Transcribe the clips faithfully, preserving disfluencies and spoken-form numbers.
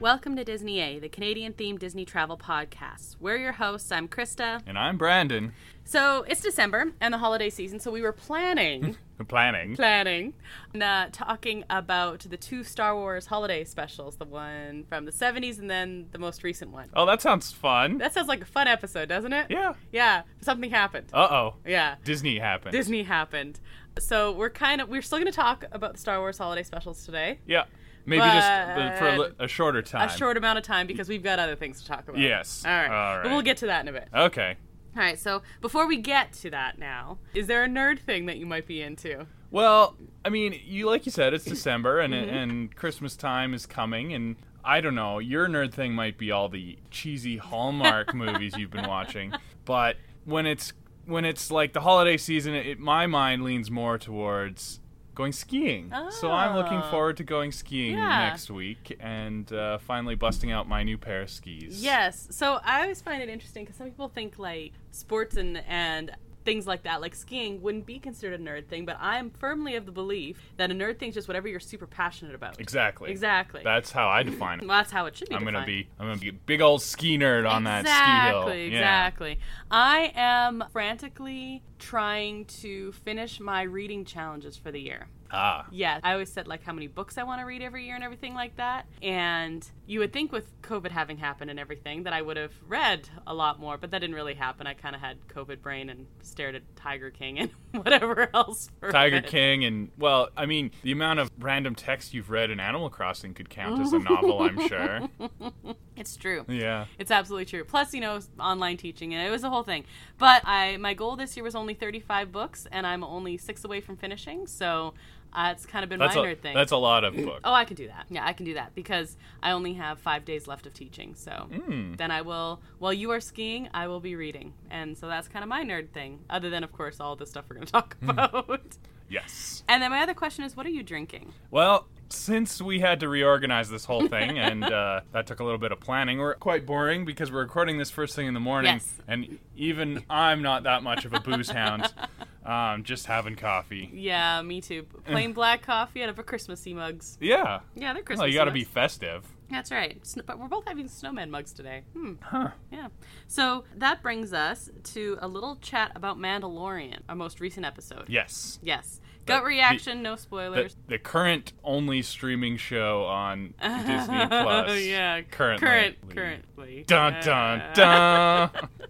Welcome to Disney A, the Canadian-themed Disney travel podcast. We're your hosts. I'm Krista. And I'm Brandon. So it's December and the holiday season, so we were planning... planning. Planning. Uh, talking about the two Star Wars holiday specials, the one from the seventies and then the most recent one. Oh, that sounds fun. That sounds like a fun episode, doesn't it? Yeah. Yeah. Something happened. Uh-oh. Yeah. Disney happened. Disney happened. So we're kind of... We're still going to talk about the Star Wars holiday specials today. Yeah. Maybe But just uh, for a, li- a shorter time. A short amount of time because we've got other things to talk about. Yes. All right. All right. But we'll get to that in a bit. Okay. All right, so before we get to that now, is there a nerd thing that you might be into? Well, I mean, you like you said, it's December, and Mm-hmm. and Christmas time is coming, and I don't know, your nerd thing might be all the cheesy Hallmark movies you've been watching, but when it's when it's like the holiday season, it, my mind leans more towards going skiing. Oh. So I'm looking forward to going skiing Yeah. next week and uh, finally busting out my new pair of skis. Yes. So I always find it interesting because some people think like sports and and things like that, like skiing, wouldn't be considered a nerd thing, but I'm firmly of the belief that a nerd thing is just whatever you're super passionate about. Exactly. Exactly. That's how I define it. Well, that's how it should be I'm defined. gonna be I'm gonna be a big old ski nerd on that ski hill. Exactly, Yeah. exactly. I am frantically trying to finish my reading challenges for the year. Ah. Yeah, I always said like how many books I want to read every year and everything like that. And you would think with COVID having happened and everything that I would have read a lot more, but that didn't really happen. I kind of had COVID brain and stared at Tiger King and whatever else. For Tiger a bit. King and, well, I mean, the amount of random text you've read in Animal Crossing could count as a novel, I'm sure. It's true. Yeah. It's absolutely true. Plus, you know, online teaching, and it was the whole thing. But I, my goal this year was only thirty-five books, and I'm only six away from finishing, so uh, it's kind of been That's my a, nerd thing. that's a lot of books. Oh, I can do that. Yeah, I can do that because I only have five days left of teaching. So Mm. then I will, while you are skiing, I will be reading. And so that's kind of my nerd thing, other than, of course, all the stuff we're going to talk about. Yes. And then my other question is, what are you drinking? Well, since we had to reorganize this whole thing, and uh, that took a little bit of planning, we're quite boring because we're recording this first thing in the morning, Yes. and even I'm not that much of a booze hound. Um, just having coffee. Yeah, me too. Plain black coffee out of a Christmassy mugs. Yeah. Yeah, they're Christmassy Well, you got to mugs. be festive. That's right. Sn- but we're both having snowman mugs today. Hmm. Huh. Yeah. So that brings us to a little chat about Mandalorian, our most recent episode. Yes. Yes. Gut The- reaction, no The, spoilers. the current only streaming show on Disney Plus. Yeah. Currently. Current, currently. Dun dun Uh, dun.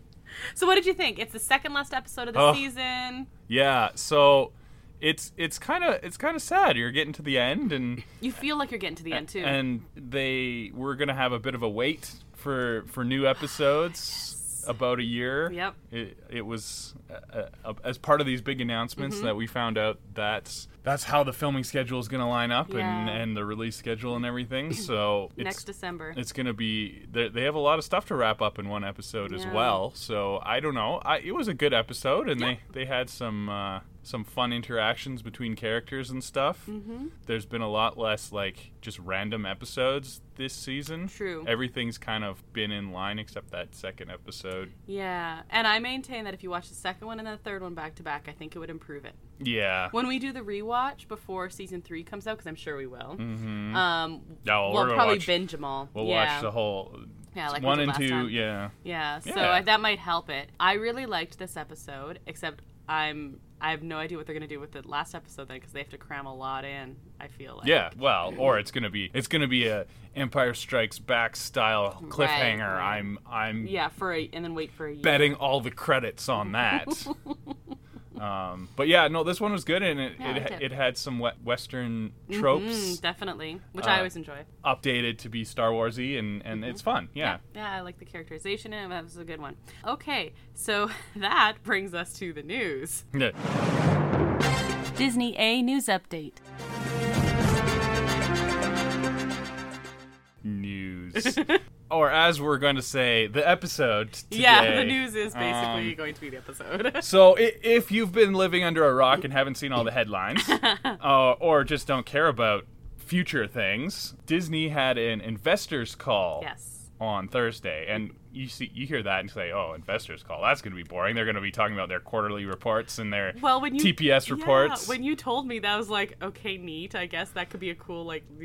So what did you think? It's the second last episode of the Oh. season. Yeah. So it's it's kind of it's kind of sad. You're getting to the end, and You feel like you're getting to the end too. and they we're gonna have a bit of a wait for for new episodes. About a year. Yep. It, it was uh, uh, as part of these big announcements Mm-hmm. that we found out that's that's how the filming schedule is going to line up and, Yeah. and the release schedule and everything. So it's, Next December. it's going to be they they have a lot of stuff to wrap up in one episode as Yeah. well. So I don't know. I, it was a good episode, and Yeah. they they had some uh, some fun interactions between characters and stuff. Mm-hmm. There's been a lot less like just random episodes this season. True. Everything's kind of been in line except that second episode. Yeah. And I maintain that if you watch the second one and the third one back to back, I think it would improve it. Yeah. When we do the rewatch before season three comes out, because I'm sure we will, Mm-hmm. um, Yeah, well, we're we'll gonna probably watch- binge them all. We'll yeah. watch the whole Yeah, like we one did and last two. time. Yeah. Yeah, so Yeah. I, that might help it. I really liked this episode, except I'm I have no idea what they're gonna do with the last episode then, because they have to cram a lot in. I feel like. Yeah. Well, or it's gonna be it's gonna be a Empire Strikes Back style cliffhanger. right. I'm I'm Yeah, for a and then wait for a year. betting all the credits on that. um, but yeah, no, this one was good, and it Yeah, I it, liked it. it had some we- Western tropes Mm, definitely, which I Uh, always enjoy. updated to be Star Warsy, and and it's fun. Yeah. Yeah, I like the characterization in it. That was a good one. Okay, so that brings us to the news. Yeah. Disney A News Update. News. Or as we're going to say, the episode today. Yeah, the news is basically Um, going to be the episode. So i- if you've been living under a rock and haven't seen all the headlines, uh, or just don't care about future things, Disney had an investors call Yes. on Thursday, and you see, you hear that and say, "Oh, investors call. That's going to be boring. They're going to be talking about their quarterly reports and their Well, when you T P S yeah, reports." when you told me that, I was like, okay, neat. I guess that could be a cool like news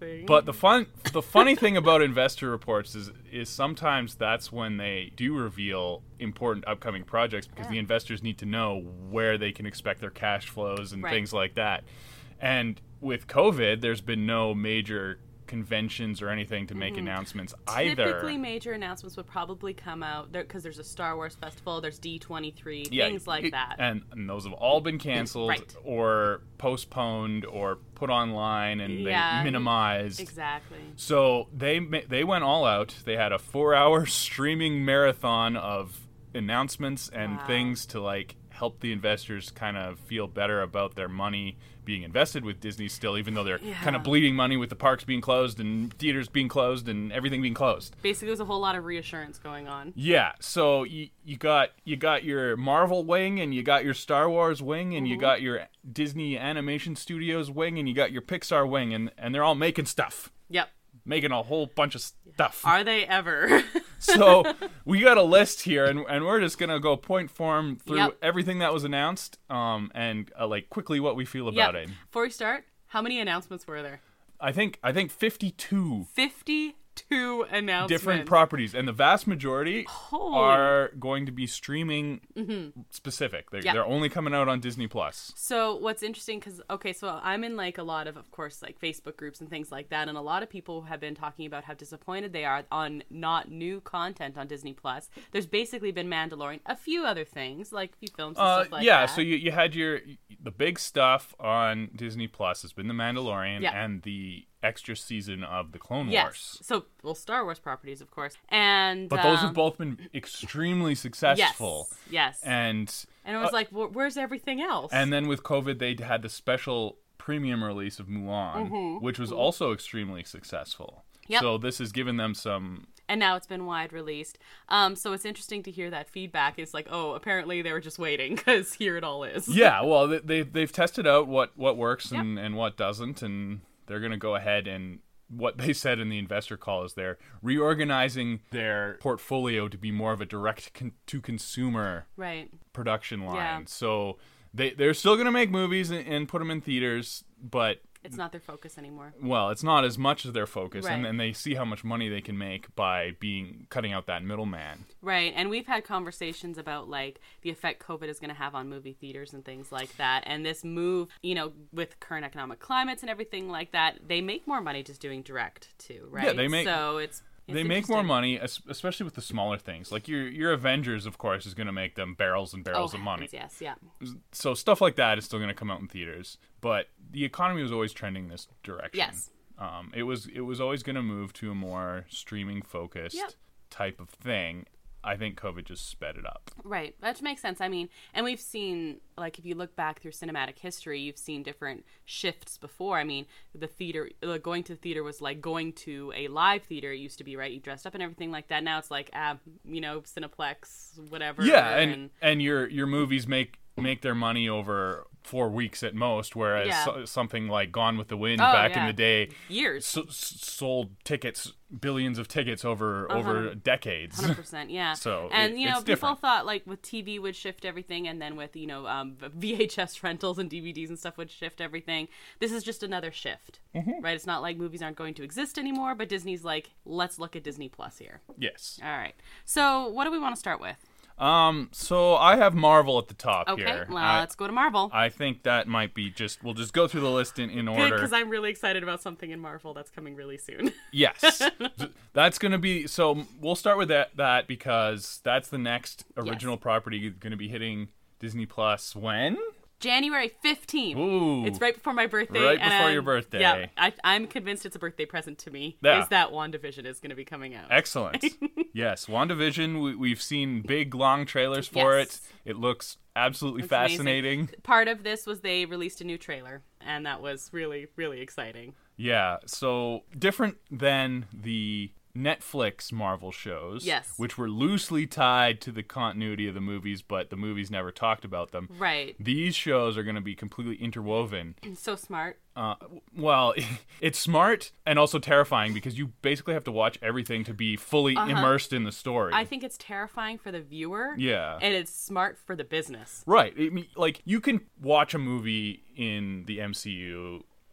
thing. But the fun, the funny thing about investor reports is, is sometimes that's when they do reveal important upcoming projects because Yeah. the investors need to know where they can expect their cash flows and Right. things like that. And with COVID, there's been no major conventions or anything to make announcements either. Typically, major announcements would probably come out because there's a Star Wars festival, there's D twenty-three, Yeah, things like it- that. And, and those have all been canceled Right. or postponed or put online and Yeah, they minimized. Exactly. So they ma- they went all out. They had a four-hour streaming marathon of announcements and Wow. things to like help the investors kind of feel better about their money being invested with Disney still, even though they're Yeah. kind of bleeding money with the parks being closed and theaters being closed and everything being closed. Basically, there's a whole lot of reassurance going on. Yeah, so you you got you got your Marvel wing and you got your Star Wars wing and you Mm-hmm. got your Disney Animation Studios wing and you got your Pixar wing and and they're all making stuff, Yep. making a whole bunch of stuff. Are they ever? So we got a list here, and, and we're just gonna go point form through Yep. everything that was announced, um, and uh, like quickly what we feel about Yep. it. Before we start, how many announcements were there? I think I think fifty-two fifty-two announcements. different properties, and the vast majority Holy. are going to be streaming specific. They're, Yep. they're only coming out on Disney Plus. So what's interesting, because, okay, so I'm in, like, a lot of, of course, like, Facebook groups and things like that, and a lot of people have been talking about how disappointed they are on not new content on Disney Plus. There's basically been Mandalorian, a few other things, like a few films and Uh, stuff like yeah, that. so you, you had your the big stuff on Disney Plus has been The Mandalorian Yeah. and the extra season of the Clone Yes. Wars. So, well, Star Wars properties, of course. And, But those um, have both been extremely successful. Yes, yes. And And it was uh, like, wh- where's everything else? And then with COVID, they had the special premium release of Mulan, which was also extremely successful. Mm-hmm. Yep. So this has given them some. and now it's been wide released. Um, so it's interesting to hear that feedback. It's like, oh, apparently they were just waiting because here it all is. Yeah, well, they, they they've tested out what what works and, and what doesn't, and they're gonna go ahead and. What they said in the investor call is they're reorganizing their portfolio to be more of a direct con- to consumer Right. production line. Yeah. So they they're still gonna make movies and, and put them in theaters, but It's not their focus anymore. well, it's not as much as their focus, and, Right. and they see how much money they can make by being cutting out that middleman. Right. And we've had conversations about like the effect COVID is going to have on movie theaters and things like that. And this move, you know, with current economic climates and everything like that, they make more money just doing direct too, right? Yeah, they make- So it's, it's They make more interesting. money, es- especially with the smaller things. Like your your Avengers, of course, is going to make them barrels and barrels Oh, of money. heavens, yes, yeah. So stuff like that is still going to come out in theaters. But the economy was always trending this direction. Yes. Um, it was it was always going to move to a more streaming focused Yep. type of thing. I think COVID just sped it up. Right, that makes sense. I mean, and we've seen, like, if you look back through cinematic history, you've seen different shifts before. I mean, the theater, uh, going to the theater was like going to a live theater. It used to be, right? You dressed up and everything like that. Now it's like, ah, you know, Cineplex, whatever. Yeah, and and your your movies make make their money over four weeks at most, whereas Yeah. so, something like Gone with the Wind Oh, back in yeah. the day years. so, s- sold tickets, billions of tickets over over decades. one hundred percent, yeah. So, and it- you know, it's people different. thought like with T V would shift everything, and then with you know um, V H S rentals and D V Ds and stuff would shift everything. This is just another shift, Mm-hmm. right? It's not like movies aren't going to exist anymore, but Disney's like, let's look at Disney Plus here. Yes. All right. So what do we want to start with? Um. So I have Marvel at the top Okay, here. well, I, let's go to Marvel. I think that might be just. We'll just go through the list in, in order. Because I'm really excited about something in Marvel that's coming really soon. Yes, that's gonna be. So we'll start with that. That because that's the next original property going to be hitting Disney Plus when. January fifteenth. Ooh. It's right before my birthday. Right and before I'm- your birthday. Yeah, I, I'm convinced it's a birthday present to me. Yeah. Is that WandaVision is going to be coming out. Excellent. Yes, WandaVision. We, we've seen big, long trailers for Yes. it. It looks absolutely It's amazing. fascinating. Part of this was they released a new trailer, and that was really, really exciting. Yeah. So different than the Netflix Marvel shows, Yes. which were loosely tied to the continuity of the movies, but the movies never talked about them. Right. These shows are going to be completely interwoven. So smart. Uh, well, it's smart and also terrifying because you basically have to watch everything to be fully immersed in the story. I think it's terrifying for the viewer. Yeah. And it's smart for the business. Right. I mean, like, you can watch a movie in the M C U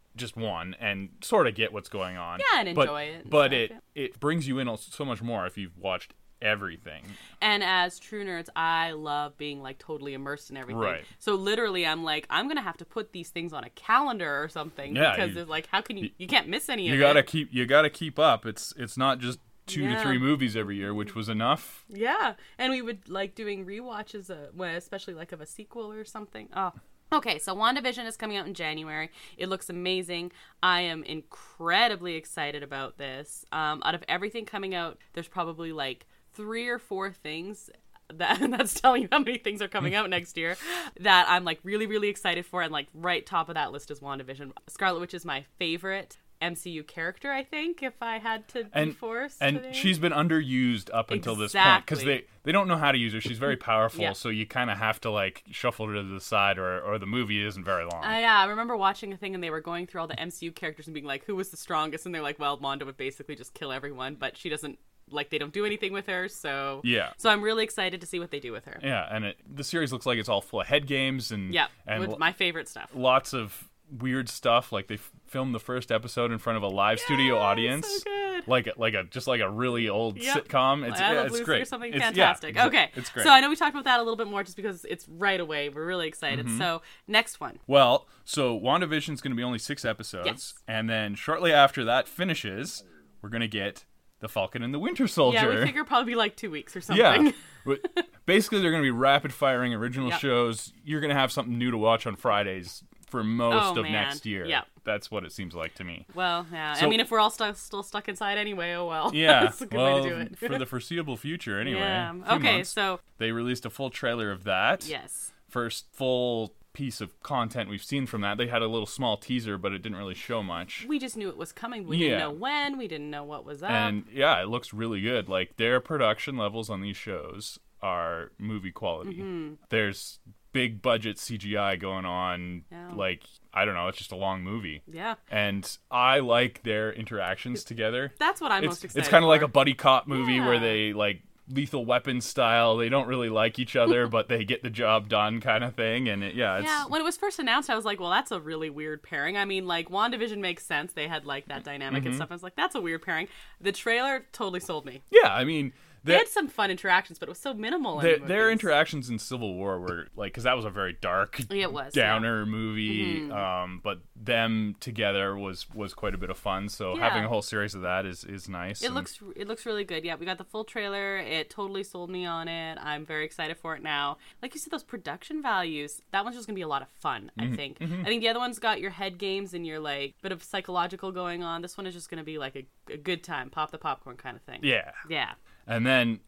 just one and sort of get what's going on. Yeah, and but, enjoy it and But stuff, it, yeah. it brings you in so much more if you've watched everything. And as true nerds, I love being like totally immersed in everything. Right. So literally, I'm like, I'm gonna have to put these things on a calendar or something Yeah, because you- it's like, how can you? You can't miss any You of gotta it. keep you gotta keep up. It's it's not just two Yeah. to three movies every year, which was enough. Yeah, and we would like doing rewatches, uh, well, especially like of a sequel or something. Oh. Okay, so WandaVision is coming out in January. It looks amazing. I am incredibly excited about this. Um, out of everything coming out, there's probably like three or four things that that's telling you how many things are coming out next year that I'm like really, really excited for. And like right top of that list is WandaVision. Scarlet Witch is my favorite M C U character, I think, if I had to be And forced. and today. she's been underused up until this point because Exactly. they they don't know how to use her. She's very powerful, Yeah. so you kind of have to like shuffle her to the side, or or the movie isn't very long. Uh, yeah, I remember watching a thing and they were going through all the M C U characters and being like, who was the strongest? And they're like, well, Wanda would basically just kill everyone, but she doesn't, like, they don't do anything with her, so... Yeah. So I'm really excited to see what they do with her. Yeah, and it, the series looks like it's all full of head games and Yeah, and with lo- my favorite stuff. lots of weird stuff. Like they f- filmed the first episode in front of a live studio Yeah, audience, so good. like a, like a just like a really old Yep. sitcom. It's I yeah, Love it's Lucy great. or something It's- fantastic. yeah, okay, it's great. So I know we talked about that a little bit more just because it's right away. We're really excited. Mm-hmm. So next one. Well, so WandaVision's going to be only six episodes, Yes. and then shortly after that finishes, we're going to get The Falcon and the Winter Soldier. Yeah, we figure probably be like two weeks or something. Yeah. But basically, they're going to be rapid firing original Yep. shows. You're going to have something new to watch on Fridays for most Oh, of man. next year. Yep. That's what it seems like to me. Well, yeah. So- I mean, if we're all stu- still stuck inside anyway, oh well. Yeah. That's a good well, way to do it. for the foreseeable future, anyway. Yeah. A few Okay, months. so... They released a full trailer of that. Yes. First full piece of content we've seen from that. They had a little small teaser, but it didn't really show much. We just knew it was coming. We Yeah. didn't know when. We didn't know what was up. And yeah, it looks really good. Like their production levels on these shows are movie quality. Mm-hmm. There's big budget C G I going on. Yeah. Like I don't know, it's just a long movie. Yeah. And I like their interactions together. That's what I'm It's most excited it's kind of like for. a buddy cop movie where Yeah. they like Lethal Weapon style. They don't really like each other, but they get the job done, kind of thing. And it, yeah, it's Yeah, when it was first announced, I was like, well, that's a really weird pairing. I mean, like, WandaVision makes sense. They had, like, that dynamic Mm-hmm. and stuff. I was like, that's a weird pairing. The trailer totally sold me. yeah. I mean, They the- had some fun interactions, but it was so minimal. in their, the their movies. interactions in Civil War were like, because that was a very dark, It was, yeah. downer movie. Um, but them together was was quite a bit of fun. So Yeah. having a whole series of that is is nice. It and- looks it looks really good. Yeah, we got the full trailer. It totally sold me on it. I'm very excited for it now. Like you said, those production values. That one's just gonna be a lot of fun. Mm-hmm. I think. I think the other one's got your head games and your like bit of psychological going on. This one is just gonna be like a, a good time, pop the popcorn kind of thing. yeah. Yeah. And then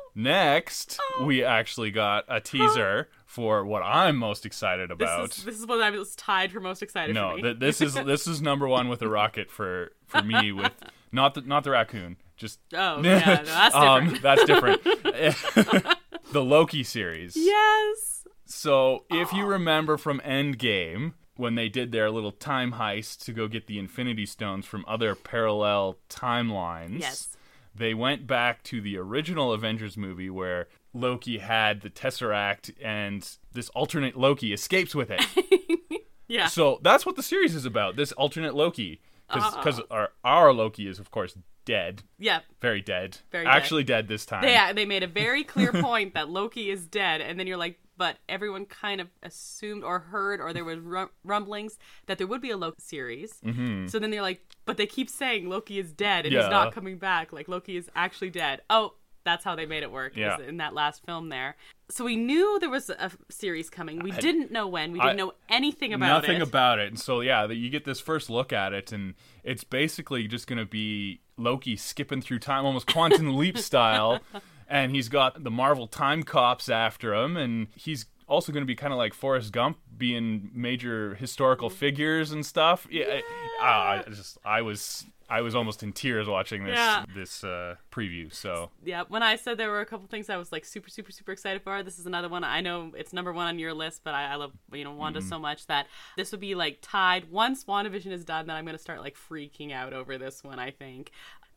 next, Oh. we actually got a teaser for what I'm most excited This about. is this is what I was tied for most excited no, for me. th- this is this is number one with a rocket for for me. With not the not the raccoon, just Oh, yeah, no, that's um, different. that's different. The Loki series. Yes. So if you remember from Endgame, when they did their little time heist to go get the Infinity Stones from other parallel timelines, Yes. they went back to the original Avengers movie where Loki had the Tesseract and this alternate Loki escapes with it. Yeah. So that's what the series is about, this alternate Loki. Because Uh-uh. our, our Loki is, of course, dead. Yeah. Very dead. Very dead. Actually dead this time. They they made a very clear point that Loki is dead, and then you're like, but everyone kind of assumed or heard, or there was rum- rumblings that there would be a Loki series. Mm-hmm. So then they're like, but they keep saying Loki is dead and Yeah. he's not coming back. Like Loki is actually dead. Oh, that's how they made it work. Yeah. was in that last film there. So we knew there was a series coming. We didn't know when. We didn't I- know anything about Nothing it. about it. And so, yeah, the, you get this first look at it, and it's basically just going to be Loki skipping through time, almost Quantum Leap style. And he's got the Marvel time cops after him, and he's also going to be kind of like Forrest Gump, being major historical figures and stuff. Yeah, I, I just I was I was almost in tears watching this Yeah. this uh, preview. So Yeah, when I said there were a couple things I was like super, super, super excited for, this is another one. I know it's number one on your list, but I, I love, you know, Wanda Mm-hmm. so much that this would be like tied. Once WandaVision is done, then I'm going to start like freaking out over this one, I think.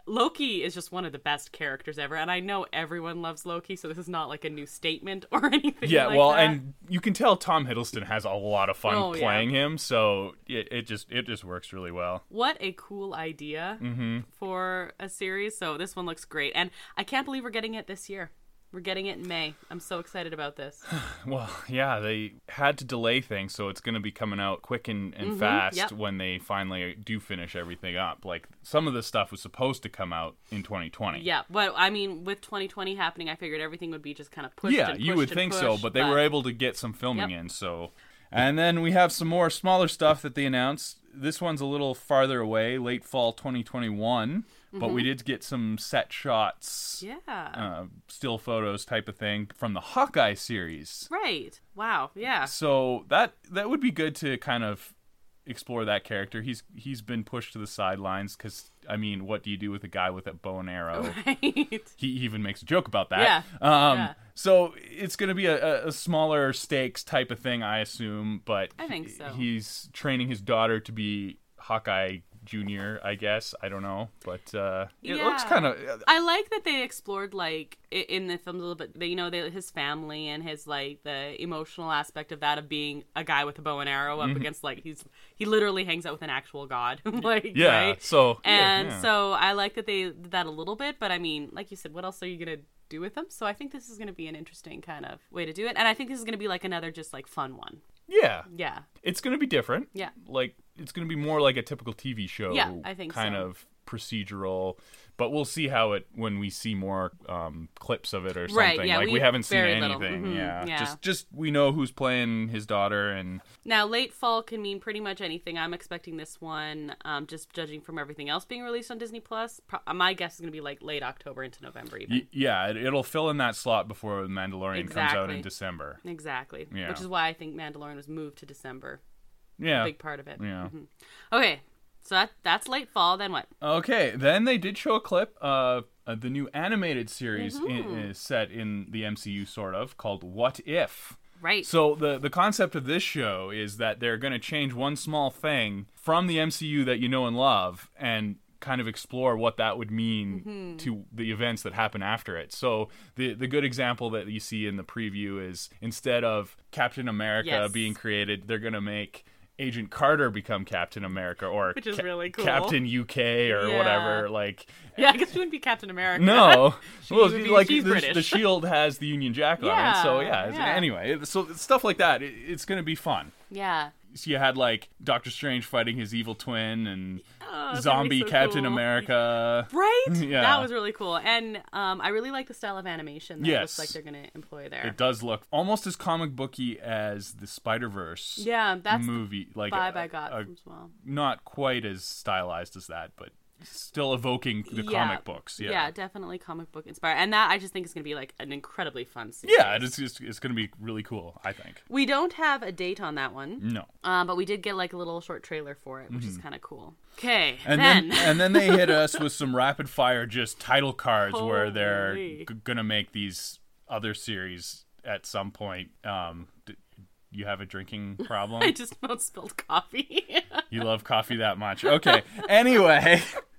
Loki is just one of the best characters ever, and I know everyone loves Loki, so this is not like a new statement or anything Yeah, like well, that. and you can tell Tom Hiddleston has a lot of fun Oh, yeah. playing him, so it, it just it just works really well. What a cool idea Mm-hmm. for a series. So this one looks great, and I can't believe we're getting it this year. We're getting it in May. I'm so excited about this. Well, yeah, they had to delay things, so it's going to be coming out quick and, and Mhm, fast yep. when they finally do finish everything up. Like, some of the stuff was supposed to come out in twenty twenty. Yeah, but I mean, with twenty twenty happening, I figured everything would be just kind of pushed Yeah, and pushed you would and think so, pushed, but they were able to get some filming Yep. in, so... And then we have some more smaller stuff that they announced. This one's a little farther away, late fall twenty twenty-one, but we did get some set shots, Yeah. uh, still photos type of thing from the Hawkeye series. Right. Wow. Yeah. So that that would be good to kind of explore that character. He's he's been pushed to the sidelines because, I mean, what do you do with a guy with a bow and arrow? Right. He even makes a joke about that. Yeah. Um, Yeah. So it's going to be a, a smaller stakes type of thing, I assume. But I think so. he's training his daughter to be Hawkeye Junior, I guess. I don't know, but uh, it Yeah. looks kind of. I like that they explored, like, i- in the film a little bit, you know, they, his family and his, like, the emotional aspect of that, of being a guy with a bow and arrow up Mm-hmm. against, like, he's he literally hangs out with an actual god. like, Yeah. right? So And yeah, yeah. so I like that they did that a little bit, but I mean, like you said, what else are you going to do with them? So I think this is going to be an interesting kind of way to do it. And I think this is going to be, like, another just, like, fun one. yeah, Yeah. it's going to be different. Yeah. Like, it's going to be more like a typical T V show. Yeah, I think kind so. of procedural. But we'll see how it when we see more um, clips of it or something. Right, yeah, like we, we- haven't seen very little. anything. Mhm, Yeah. yeah. Just just we know who's playing his daughter and Now, late fall can mean pretty much anything. I'm expecting this one, um, just judging from everything else being released on Disney Plus. Pro- my guess is going to be like late October into November, even. y- yeah, it, it'll fill in that slot before The Mandalorian comes out Exactly. in December. Exactly. Yeah. Which is why I think Mandalorian was moved to December. Yeah. A big part of it. Yeah. Mhm. Okay, so that that's late fall. Then what? Okay, then they did show a clip of uh, the new animated series Mm-hmm. in, is set in the M C U, sort of, called What If? Right. So the the concept of this show is that they're going to change one small thing from the M C U that you know and love and kind of explore what that would mean Mm-hmm. to the events that happen after it. So the the good example that you see in the preview is instead of Captain America Yes. being created, they're going to make Agent Carter become Captain America, or Which is Ca- really cool. Captain U K or Yeah. whatever. Like, yeah, I guess she wouldn't be Captain America. no, She well, would be- like she's the, British. the Shield has the Union Jack on Yeah, it, so yeah. it's- yeah. Anyway, so stuff like that, it, it's going to be fun. Yeah. So you had like Doctor Strange fighting his evil twin and Oh, that's zombie gonna be so Captain cool. America. Right? Yeah. That was really cool. And um, I really like the style of animation that it Yes. looks like they're going to employ there. It does look almost as comic booky as the Spider Verse Yeah, that's movie. the Like vibe a- I got a- from as well. not quite as stylized as that, but still evoking the Yeah. comic books. Yeah. Yeah, definitely comic book inspired. And that I just think is going to be like an incredibly fun series. Yeah, it's just, it's going to be really cool, I think. We don't have a date on that one, No. um, but we did get like a little short trailer for it, which is kind of cool. Okay, Mm-hmm. And then. then, and then they hit us with some rapid fire just title cards where they're Holy. g- gonna make these other series at some point. Um, d- you have a drinking problem? I just about spilled coffee. You love coffee that much? Okay. Anyway,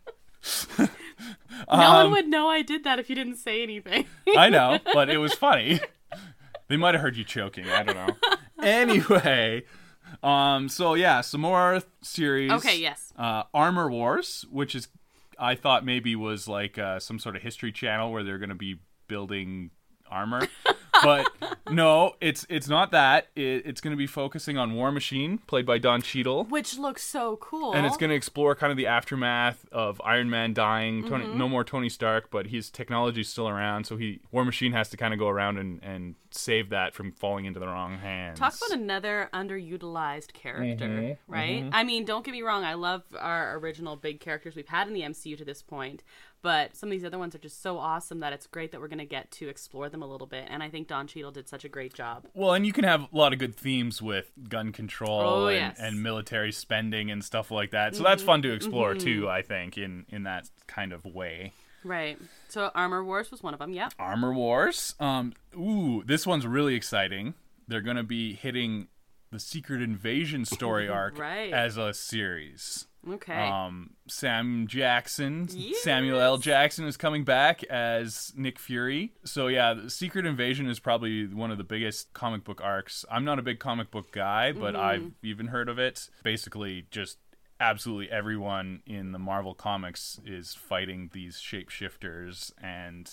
no Um, one would know I did that if you didn't say anything. I know, but it was funny. They might have heard you choking. I don't know. Anyway, um, so yeah, some more series. Okay, yes. Uh, Armor Wars, which is, I thought maybe was like uh, some sort of History Channel where they're going to be building armor, but no, it's it's not that. It, it's going to be focusing on War Machine, played by Don Cheadle. Which looks so cool. And it's going to explore kind of the aftermath of Iron Man dying. Tony, Mm-hmm. no more Tony Stark, but his technology's still around. So he War Machine has to kind of go around and, and save that from falling into the wrong hands. Talk about another underutilized character, Mhm, right? I mean, don't get me wrong. I love our original big characters we've had in the M C U to this point, but some of these other ones are just so awesome that it's great that we're going to get to explore them a little bit. And I think Don Cheadle did such a great job. Well, and you can have a lot of good themes with gun control Oh, and, yes. and military spending and stuff like that. So that's fun to explore too, I think, in, in that kind of way. Right. So Armor Wars was one of them. Yeah. Armor Wars. Um, ooh, this one's really exciting. They're going to be hitting the Secret Invasion story arc Right. as a series. Okay. Um, Sam Jackson, Yes. Samuel L. Jackson is coming back as Nick Fury. So yeah, the Secret Invasion is probably one of the biggest comic book arcs. I'm not a big comic book guy, but Mm-hmm. I've even heard of it. Basically, just absolutely everyone in the Marvel comics is fighting these shapeshifters, and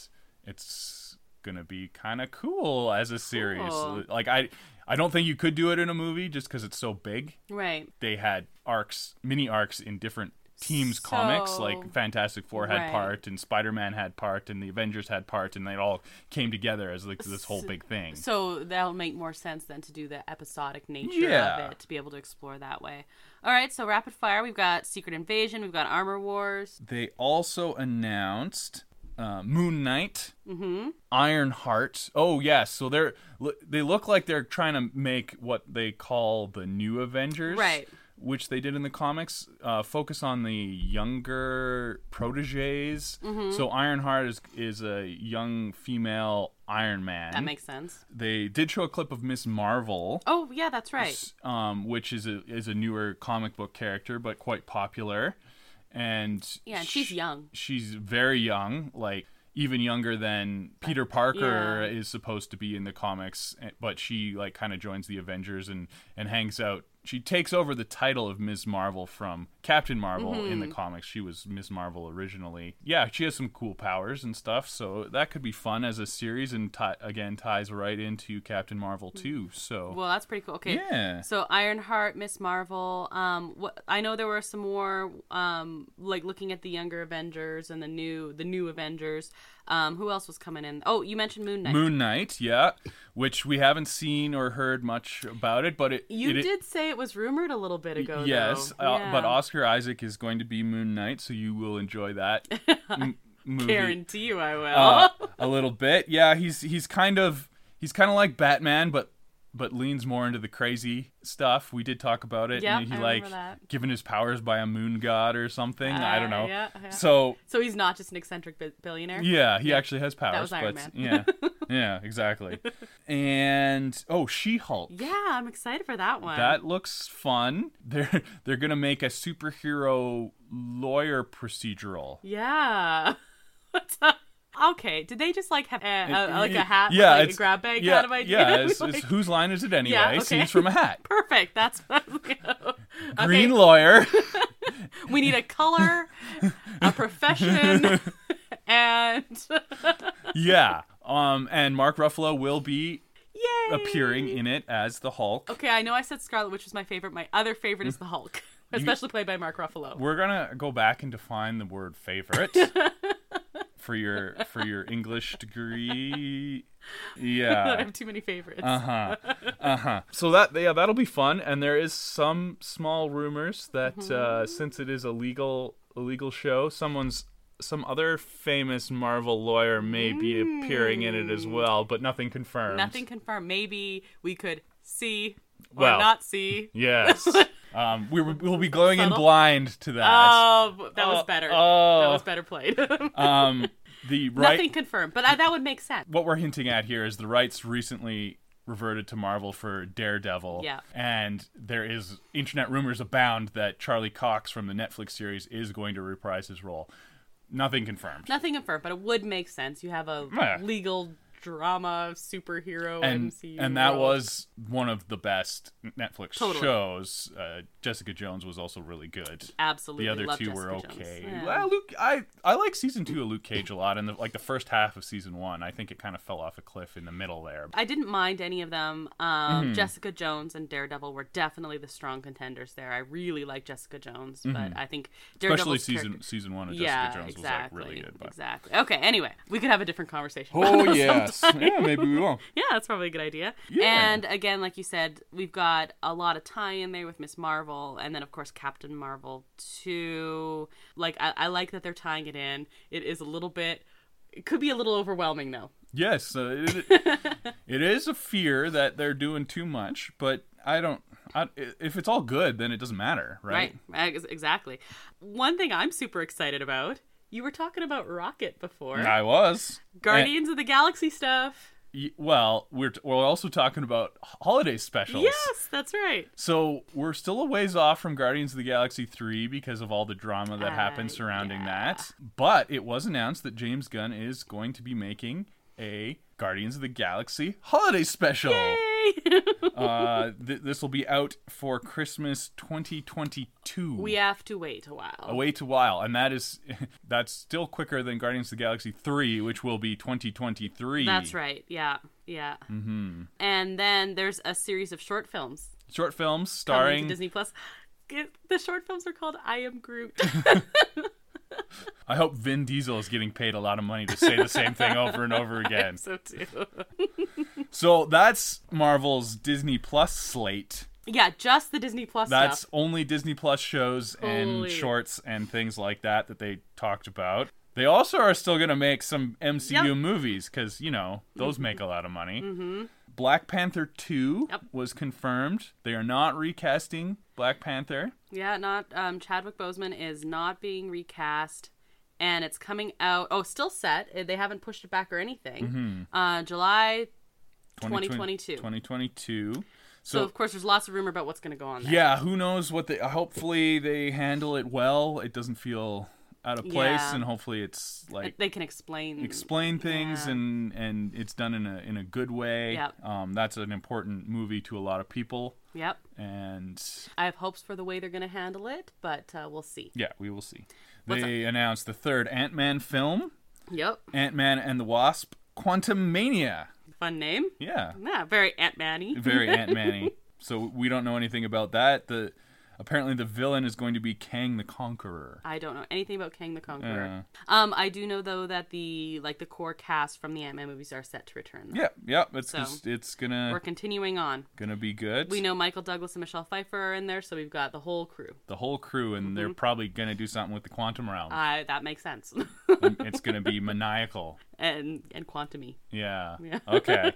it's gonna be kind of cool as a series. Cool. Like I, I don't think you could do it in a movie just because it's so big. Right. They had arcs, mini arcs in different teams So- comics, like Fantastic Four had Right. part, and Spider-Man had part, and the Avengers had part, and they all came together as like this whole big thing. So that'll make more sense than to do the episodic nature Yeah. of it, to be able to explore that way. All right, so rapid fire. We've got Secret Invasion. We've got Armor Wars. They also announced uh, Moon Knight, Mm-hmm. Ironheart. Oh yes, so they're they look like they're trying to make what they call the New Avengers, Right. Which they did in the comics. Uh, focus on the younger proteges. Mm-hmm. So Ironheart is is a young female Iron Man. That makes sense. They did show a clip of Miss Marvel. Oh, yeah, that's right. Um, which is a is a newer comic book character, but quite popular. And Yeah, and she's sh- young. She's very young, like even younger than Peter Parker Yeah. is supposed to be in the comics. But she like kind of joins the Avengers and and hangs out. She takes over the title of Miz Marvel from Captain Marvel in the comics. She was Miz Marvel originally. Yeah, she has some cool powers and stuff, so that could be fun as a series, and ti- again ties right into Captain Marvel too. So Well, that's pretty cool. Okay. yeah. So Ironheart, Miss Marvel. Um, what I know there were some more. Um, like looking at the younger Avengers and the new the new Avengers. Um, who else was coming in? Oh, you mentioned Moon Knight. Moon Knight, yeah, which we haven't seen or heard much about it, but it You it, did say it was rumored a little bit ago. yes, though. uh, Yeah. but Oscar Isaac is going to be Moon Knight, so you will enjoy that m- movie guarantee you I will. uh, a little bit. Yeah, he's he's kind of he's kind of like Batman, but but leans more into the crazy stuff. We did talk about it. Yep, and he I like remember that. given his powers by a moon god or something. I don't know. Uh, yeah, yeah. So So he's not just an eccentric bi- billionaire. yeah, he actually has powers. was Iron but Man. yeah, yeah, exactly. And oh, She-Hulk. Yeah, I'm excited for that one. That looks fun. They're they're gonna make a superhero lawyer procedural. Yeah. What's up? Okay, did they just like have a, a, like a hat, Yeah, with, like it's a grab bag yeah, kind of idea? Yeah, it's, Like- it's whose line is it anyway? Yeah, okay. Scenes from a hat. Perfect. That's what I was gonna- Green Okay, lawyer. we need a color, a profession, and Yeah. Um, and Mark Ruffalo will be yay! appearing in it as the Hulk. Okay, I know I said Scarlet Witch was my favorite. My other favorite is the Hulk, especially played by Mark Ruffalo. We're gonna go back and define the word favorite for your for your English degree. I Yeah. have too many favorites. Uh huh. Uh huh. So that yeah, that'll be fun. And there is some small rumors that uh, since it is a legal a legal show, someone's some other famous Marvel lawyer may be appearing in it as well, but nothing confirmed. Nothing confirmed. Maybe we could see or Well, not see. Yes. um, we will we'll be going in Subtle. blind to that. Oh, that was Oh, better. oh. That was better played. Um, the right. Nothing confirmed, but uh, that would make sense. What we're hinting at here is the rights recently reverted to Marvel for Daredevil. Yeah. And there is internet rumors abound that Charlie Cox from the Netflix series is going to reprise his role. Nothing confirmed. Nothing confirmed, but it would make sense. You have a Yeah. legal drama superhero and M C U and that world. was one of the best Netflix Totally. shows. Uh, Jessica Jones was also really good. absolutely The other love two Jessica were Jones. okay. Yeah. Well, Luke, I I like season two of Luke Cage a lot, and the, like the first half of season one, I think it kind of fell off a cliff in the middle there. I didn't mind any of them. Um, Jessica Jones and Daredevil were definitely the strong contenders there. I really like Jessica Jones, but I think Especially Daredevil's season character- season one of yeah, Jessica Jones exactly, was like really good. But... exactly. Okay, anyway, we could have a different conversation. about Oh this yes, sometime. yeah, maybe we will. Yeah, that's probably a good idea. Yeah. And again, like you said, we've got a lot of tie-in there with Miss Marvel, and then of course Captain Marvel too. Like I, I like that they're tying it in. It is a little bit. It could be a little overwhelming though. Yes, uh, it, it is a fear that they're doing too much, but I don't. I, if it's all good, then it doesn't matter, right? Right. Ex- Exactly. One thing I'm super excited about. You were talking about Rocket before. I was Guardians of the Galaxy stuff. Y- Well, we're we're also talking about holiday specials. Yes, that's right. So we're still a ways off from Guardians of the Galaxy three because of all the drama that Uh, happened surrounding yeah. that. But it was announced that James Gunn is going to be making a Guardians of the Galaxy holiday special. Yay! uh, th- this will be out for Christmas twenty twenty-two. We have to wait a while. A wait a while, and that is that's still quicker than Guardians of the Galaxy three, which will be twenty twenty-three. That's right. Yeah, yeah. Mm-hmm. And then there's a series of short films Short films coming starring to Disney Plus. The short films are called I Am Groot. I hope Vin Diesel is getting paid a lot of money to say the same thing over and over again. So too. So that's Marvel's Disney Plus slate. Yeah, just the Disney Plus That's stuff. only Disney Plus shows and Holy. shorts and things like that that they talked about. They also are still going to make some M C U Yep. movies because, you know, those make a lot of money. Mm-hmm. Black Panther two Yep. was confirmed. They are not recasting Black Panther. Yeah, not um, Chadwick Boseman is not being recast, and it's coming out. Oh, still set. Uh, They haven't pushed it back or anything. Mm-hmm. Uh, July twenty twenty-two. twenty twenty-two. So, So, of course, there's lots of rumor about what's going to go on there. yeah, who knows what they... Hopefully they handle it well. It doesn't feel out of place, Yeah. and hopefully it's like... They can explain. explain things Yeah. and and it's done in a in a good way. Yep. Um, that's an important movie to a lot of people, Yep. and I have hopes for the way they're going to handle it, but uh, we'll see. yeah, we will see. What's They announced the third Ant-Man film, Yep. Ant-Man and the Wasp: Quantumania. Fun name. Yeah, Yeah, very Ant-Man-y. very Ant-Man-y. So we don't know anything about that. The apparently the villain is going to be Kang the Conqueror. I don't know anything about Kang the Conqueror. Yeah. Um, I do know though that the like the core cast from the Ant-Man movies are set to return. Though. Yeah, yeah. It's So, just, it's gonna We're continuing on. gonna be good. We know Michael Douglas and Michelle Pfeiffer are in there, so we've got the whole crew. the whole crew, and they're probably gonna do something with the quantum realm. Uh, that makes sense. And it's gonna be maniacal. and and quantum-y. Yeah. Yeah. Okay.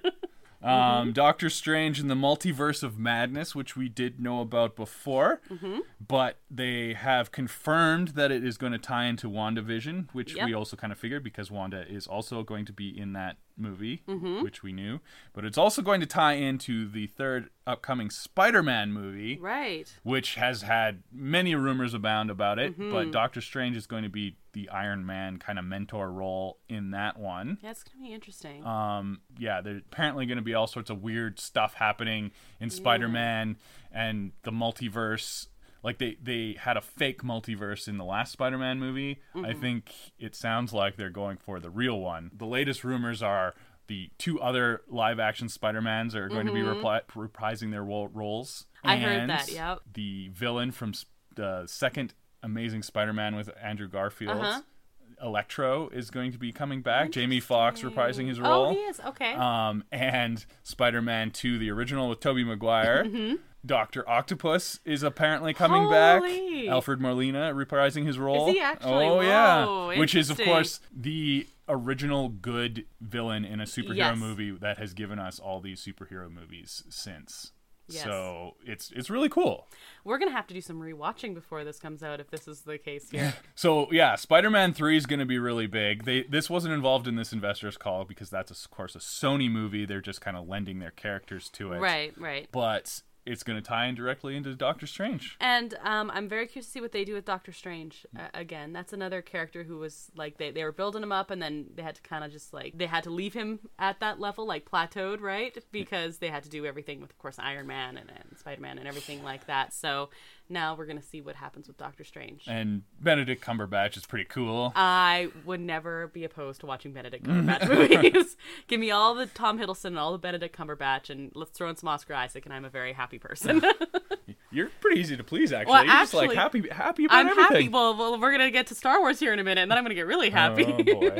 Um, Doctor Strange and the Multiverse of Madness, which we did know about before, Mm-hmm. but they have confirmed that it is going to tie into WandaVision, which Yep. we also kind of figured because Wanda is also going to be in that movie, Mm-hmm. which we knew. But it's also going to tie into the third upcoming Spider-Man movie, Right. which has had many rumors abound about it, Mm-hmm. but Doctor Strange is going to be the Iron Man kind of mentor role in that one. Yeah, it's gonna be interesting. Um, yeah, there's apparently going to be all sorts of weird stuff happening in Spider-Man and the multiverse. Like they, they had a fake multiverse in the last Spider-Man movie. I think it sounds like they're going for the real one. The latest rumors are the two other live-action Spider-Mans are going to be repli- reprising their ro- roles. I heard And that, yep. The villain from s- the second Amazing Spider-Man with Andrew Garfield, Uh-huh. Electro, is going to be coming back. Jamie Foxx reprising his role. Oh, he is? Okay. Um, and Spider-Man two, the original with Tobey Maguire. Doctor Octopus is apparently coming back. Holy. Alfred Molina reprising his role. Is he actually? Oh, Whoa, yeah. Which is, of interesting. course, the original good villain in a superhero Yes. movie that has given us all these superhero movies since. Yes. So it's it's really cool. We're gonna have to do some rewatching before this comes out if this is the case here. So yeah, Spider-Man three is going to be really big. They this wasn't involved in this investors call because that's of course a Sony movie. They're just kind of lending their characters to it. Right, right. But it's going to tie in directly into Doctor Strange. And um, I'm very curious to see what they do with Doctor Strange. Uh, again, that's another character who was like they, they were building him up, and then they had to kind of just like they had to leave him at that level, like plateaued, right? Because they had to do everything with, of course, Iron Man and, and Spider Man and everything like that. So now we're gonna see what happens with Doctor Strange. And Benedict Cumberbatch is pretty cool. I would never be opposed to watching Benedict Cumberbatch movies. Give me all the Tom Hiddleston and all the Benedict Cumberbatch, and let's throw in some Oscar Isaac, and I'm a very happy person. You're pretty easy to please, actually. Well, You're just like actually, happy, happy about I'm everything. happy. Well, well, we're gonna get to Star Wars here in a minute, and then I'm gonna get really happy. Oh boy.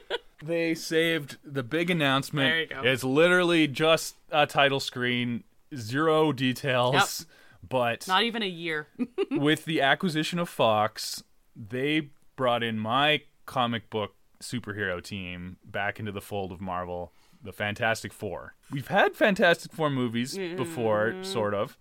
They saved the big announcement. There you go. It's literally just a title screen, zero details. Yep. But Not even a year. with the acquisition of Fox, they brought in my comic book superhero team back into the fold of Marvel, the Fantastic Four. We've had Fantastic Four movies before, sort of.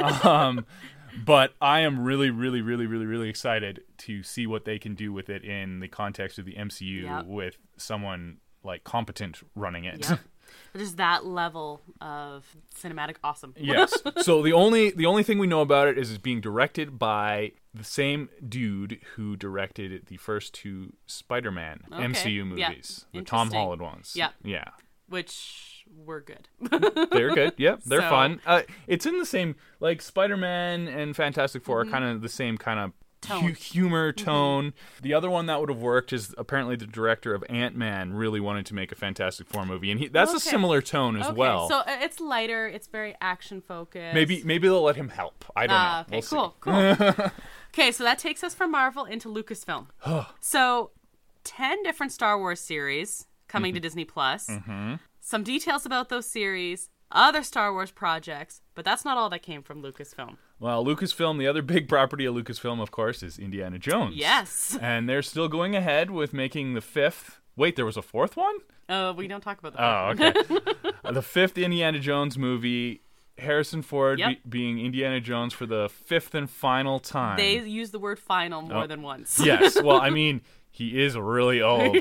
Um, but I am really, really, really, really, really excited to see what they can do with it in the context of the M C U Yep. with someone like competent running it. Yep. Just that level of cinematic awesome. Yes. So the only the only thing we know about it is it's being directed by the same dude who directed the first two Spider-Man Okay. M C U Yeah. movies, the Tom Interesting. Holland ones. Yeah. Yeah. Which were good. They're good. Yep, they're So- fun. Uh, it's in the same, like, Spider-Man and Fantastic Four are kind of the same kind of Tone. hu- humor tone. The other one that would have worked is apparently the director of Ant-Man really wanted to make a Fantastic Four movie, and he, that's a Okay. similar tone as Okay, well. so uh, it's lighter. It's very action focused. maybe maybe they'll let him help. I don't Ah, know. okay, We'll cool, see. cool. Okay, so that takes us from Marvel into Lucasfilm. So, ten different Star Wars series coming to Disney Plus. Mm-hmm. Some details about those series, other Star Wars projects, but that's not all that came from Lucasfilm. Well, Lucasfilm, the other big property of Lucasfilm, of course, is Indiana Jones. Yes. And they're still going ahead with making the fifth. Wait, there was a fourth one? Uh, we don't talk about that. Oh, okay. Uh, the fifth Indiana Jones movie, Harrison Ford Yep. be- being Indiana Jones for the fifth and final time. They use the word final more Oh. than once. Yes, well, I mean, he is really old.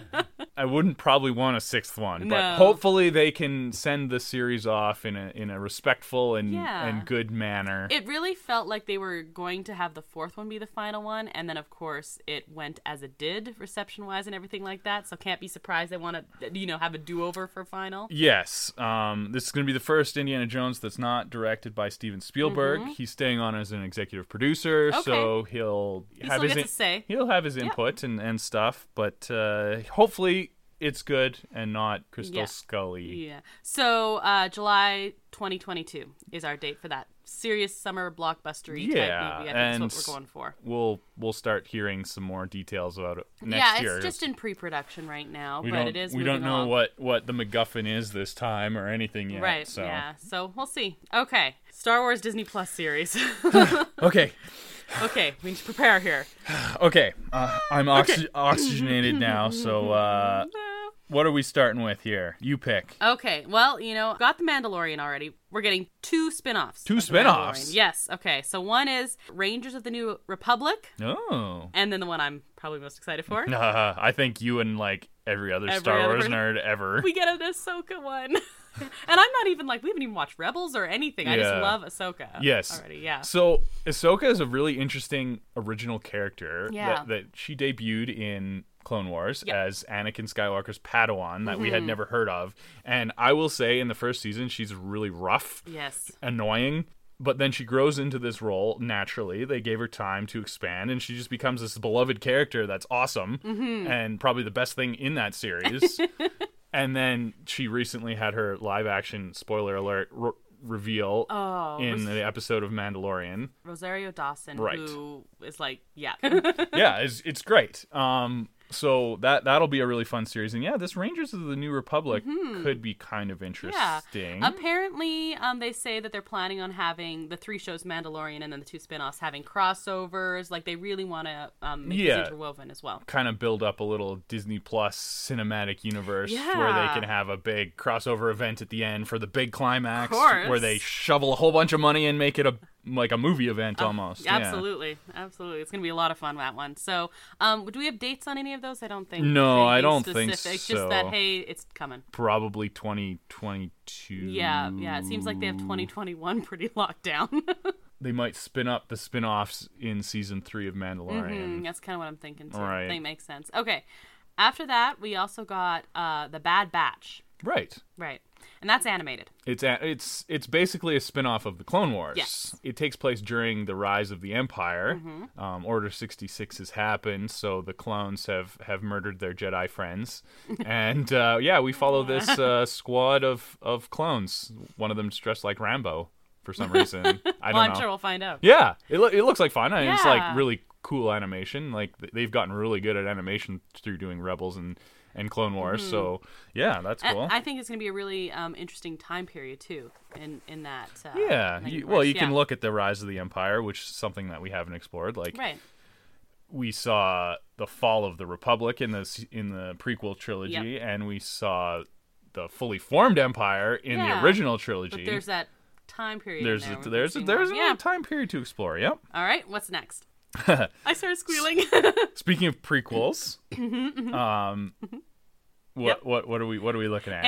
I wouldn't probably want a sixth one, but No. hopefully they can send the series off in a in a respectful and Yeah. and good manner. It really felt like they were going to have the fourth one be the final one, and then of course it went as it did, reception-wise and everything like that. So can't be surprised they want to, you know, have a do-over for final. Yes, um, this is going to be the first Indiana Jones that's not directed by Steven Spielberg. He's staying on as an executive producer, Mm-hmm. Okay. so he'll He have still his gets a say. he'll have his input and, and stuff. But uh, hopefully it's good and not Crystal Yeah. Scully. Yeah. So uh, July twenty twenty-two is our date for that serious summer blockbustery Yeah, type movie. I think and that's what we're going for. We'll we'll start hearing some more details about it next yeah, year. it's just in pre-production right now, we but don't it is we moving don't know along. what what the MacGuffin is this time or anything yet. Right, So yeah. So we'll see. Okay. Star Wars Disney Plus series. okay. Okay, we need to prepare here. Okay, uh, I'm oxy- oxygenated now, so uh, what are we starting with here? You pick. Okay, well, you know, got The Mandalorian already. We're getting two spin-offs. Two of The spin-offs? Mandalorian. Yes, okay. So one is Rangers of the New Republic, Oh. and then the one I'm probably most excited for. Uh, I think you and, like, every other Every Star other Wars person. nerd ever. We get an Ahsoka one. And I'm not even, like, we haven't even watched Rebels or anything. I just Yeah. love Ahsoka Yes. already, yeah. So, Ahsoka is a really interesting original character Yeah. that, that she debuted in Clone Wars Yep. as Anakin Skywalker's Padawan that we had Mm-hmm. never heard of. And I will say, in the first season, she's really rough, Yes. annoying, but then she grows into this role naturally. They gave her time to expand, and she just becomes this beloved character that's awesome Mm-hmm. and probably the best thing in that series. And then she recently had her live action, spoiler alert, r- reveal Oh, in Ros- the episode of Mandalorian. Rosario Dawson, Right. who is like, yeah. Yeah, it's, it's great. Um, so that that'll be a really fun series, and yeah, this Rangers of the New Republic could be kind of interesting. Apparently, um, they say that they're planning on having the three shows, Mandalorian and then the two spin-offs, having crossovers. Like, they really want to um, make Yeah. this interwoven as well. Kind of build up a little Disney Plus cinematic universe where they Yeah. can have a big crossover event at the end for the big climax, Of course. where they shovel a whole bunch of money and make it a like a movie event almost. Yeah. Absolutely. Absolutely. It's going to be a lot of fun, that one. So, um, do we have dates on any of those? I don't think. No, I anything don't think specific. so. Just that, hey, it's coming. Probably twenty twenty-two. Yeah, yeah. It seems like they have twenty twenty-one pretty locked down. They might spin up the spin-offs in season three of Mandalorian. Mm, that's kind of what I'm thinking, too. Right. I think it makes sense. Okay. After that, we also got uh, The Bad Batch. Right. Right. And that's animated. It's a, it's it's basically a spin-off of the Clone Wars. Yes. It takes place during the rise of the Empire. Mm-hmm. Um, Order sixty-six has happened, so the clones have, have murdered their Jedi friends. And uh, yeah, we follow this uh, squad of, of clones. One of them's dressed like Rambo for some reason. I don't well, I'm know. sure we'll find out. Yeah, it, lo- it looks like fun. and It's Yeah. like really cool animation. Like th- they've gotten really good at animation through doing Rebels and, and Clone Wars. So yeah, that's And cool. I think it's going to be a really um, interesting time period, too, in, in that. Uh, Yeah, in that you, universe. well, you Yeah. can look at the rise of the Empire, which is something that we haven't explored. Like Right. we saw the fall of the Republic in the s- in the prequel trilogy, Yep. and we saw the fully formed Empire in Yeah, the original trilogy. But there's that time period. there's in there a, where there's a, we've seen there's more. a yeah. time period to explore. Yep. All right. What's next? I started squealing. Speaking of prequels, um, what Yep. what what are we what are we looking at? Andor.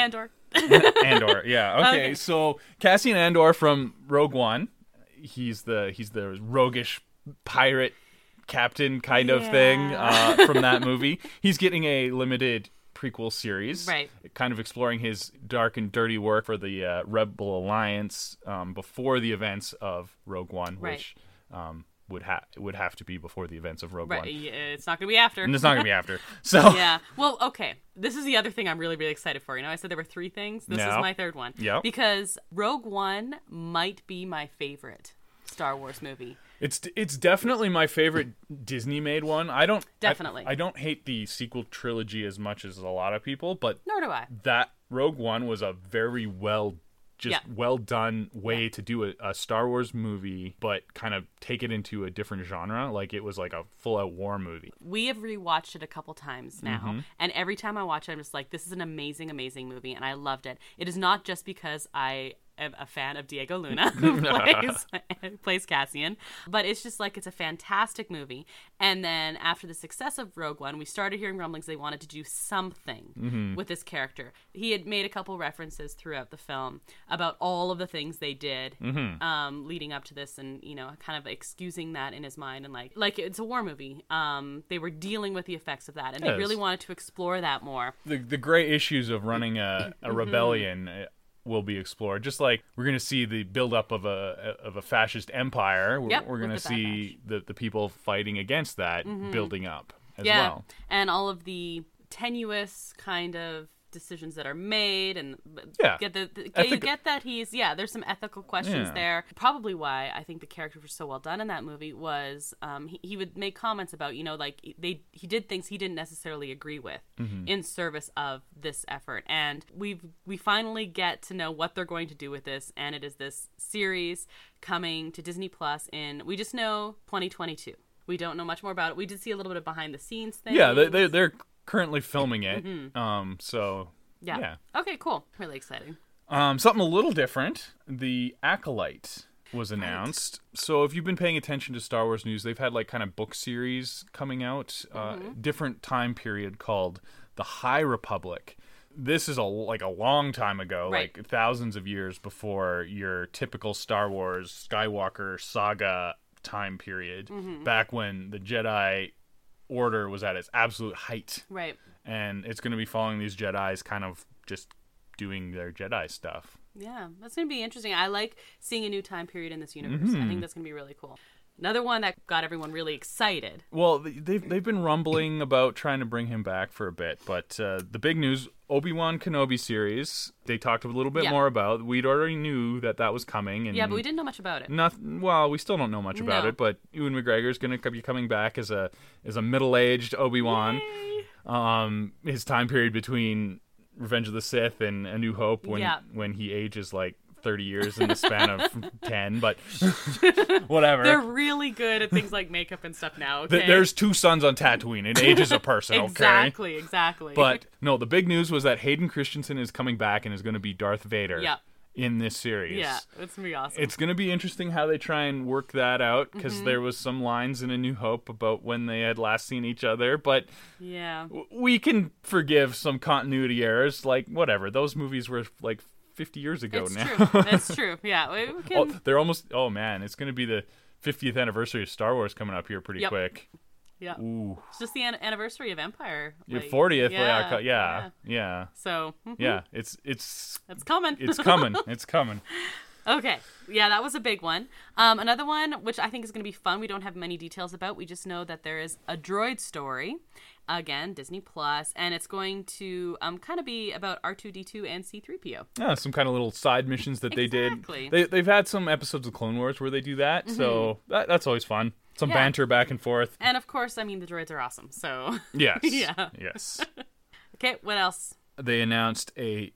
Andor, yeah. Okay, Okay. so Cassian Andor from Rogue One. He's the he's the roguish pirate captain kind of thing Yeah. uh, from that movie. He's getting a limited prequel series, Right. kind of exploring his dark and dirty work for the uh, Rebel Alliance um, before the events of Rogue One, Right. which um, would have would have to be before the events of Rogue Right. One, Yeah, it's not going to be after. and it's not going to be after. So Yeah. Well, okay. This is the other thing I'm really, really excited for. You know, I said there were three things. This No. is my third one. Yep. Because Rogue One might be my favorite Star Wars movie. It's it's definitely my favorite Disney made one. I don't Definitely. I, I don't hate the sequel trilogy as much as a lot of people, but Nor do I. that Rogue One was a very well just Yeah. well done way to do a, a Star Wars movie, but kind of take it into a different genre. Like it was like a full out war movie. We have rewatched it a couple times now, Mm-hmm. and every time I watch it, I'm just like, this is an amazing, amazing movie, and I loved it. It is not just because I am a fan of Diego Luna, who plays, plays Cassian, but it's just like, it's a fantastic movie. And then after the success of Rogue One, we started hearing rumblings they wanted to do something Mm-hmm. with this character. He had made a couple references throughout the film about all of the things they did Mm-hmm. um, leading up to this, and you know, kind of excusing that in his mind, and like, like it's a war movie. Um, they were dealing with the effects of that, and Yes. they really wanted to explore that more. The the great issues of running a, Mm-hmm. a rebellion uh, will be explored. Just like we're going to see the buildup of a of a fascist empire, we're, Yep, we're going to with the Bad see the the people fighting against that building up as Yeah, well. and all of the tenuous kind of decisions that are made, and Yeah. get the, the you Ethic- get that he's yeah there's some ethical questions Yeah. there. Probably why I think the character was so well done in that movie was um he, he would make comments about, you know, like they he did things he didn't necessarily agree with Mm-hmm. in service of this effort, and we've we finally get to know what they're going to do with this, and it is this series coming to Disney Plus in, we just know, twenty twenty-two. We don't know much more about it. We did see a little bit of behind the scenes things. Yeah, they, they they're currently filming it. Um, so Yeah. yeah. Okay, cool. Really exciting. Um, something a little different. The Acolyte was announced. So if you've been paying attention to Star Wars news, they've had like kind of book series coming out, uh, different time period called the High Republic. This is a like a long time ago, Right. like thousands of years before your typical Star Wars Skywalker saga time period, back when the Jedi Order was at its absolute height. Right. And it's going to be following these Jedis kind of just doing their Jedi stuff. Yeah, that's going to be interesting. I like seeing a new time period in this universe. Mm-hmm. I think that's going to be really cool. Another one that got everyone really excited. Well, they've they've been rumbling about trying to bring him back for a bit, but uh, the big news: Obi-Wan Kenobi series. They talked a little bit Yeah. more about. We'd already knew that that was coming, and Yeah, but we didn't know much about it. Nothing. Well, we still don't know much about No. it, but Ewan McGregor's going to be coming back as a as a middle-aged Obi-Wan. Yay. Um, his time period between Revenge of the Sith and A New Hope, when Yeah. when he ages like thirty years in the span of ten, but whatever. They're really good at things like makeup and stuff now. Okay. Th- There's two suns on Tatooine. It ages a person, okay? exactly, exactly. But no, the big news was that Hayden Christensen is coming back and is going to be Darth Vader Yeah. in this series. yeah, it's gonna be awesome. It's going to be interesting how they try and work that out, because Mm-hmm. there was some lines in A New Hope about when they had last seen each other, but yeah. w- we can forgive some continuity errors. Like, whatever. Those movies were like fifty years ago It's now. true. It's true. Yeah, we we can. Oh, they're almost. Oh man, it's going to be the fiftieth anniversary of Star Wars coming up here pretty Yep. quick. yeah, Ooh, it's just the an- anniversary of Empire. your like, fortieth. Yeah, Yeah, yeah, yeah, yeah. So mhm, Yeah, It's it's it's coming. it's coming. It's coming. Okay. Yeah, that was a big one. Um, another one, which I think is going to be fun, we don't have many details about. We just know that there is a droid story. Again, Disney Plus, and it's going to um, kind of be about R two D two and C three P O. Yeah, some kind of little side missions that they Exactly. did. They they've had some episodes of Clone Wars where they do that, so that, that's always fun. Some Mm-hmm. Yeah. banter back and forth. And of course, I mean, the droids are awesome. So, Yes. Yeah. Yes. okay, what else? They announced a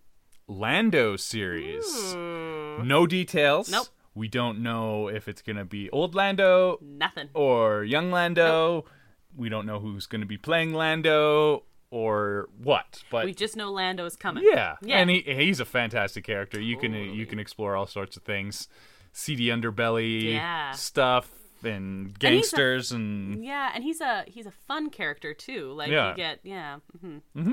Lando series. Ooh, No details. Nope. We don't know if it's going to be old Lando nothing. or young Lando. We don't know who's going to be playing Lando or what. But We just know Lando is coming. yeah, Yeah. and he he's a fantastic character. You can Totally. you can explore all sorts of things, seedy underbelly Yeah. stuff, and gangsters, and, Yeah, and he's a he's a fun character too. Like Yeah. you get yeah. hmm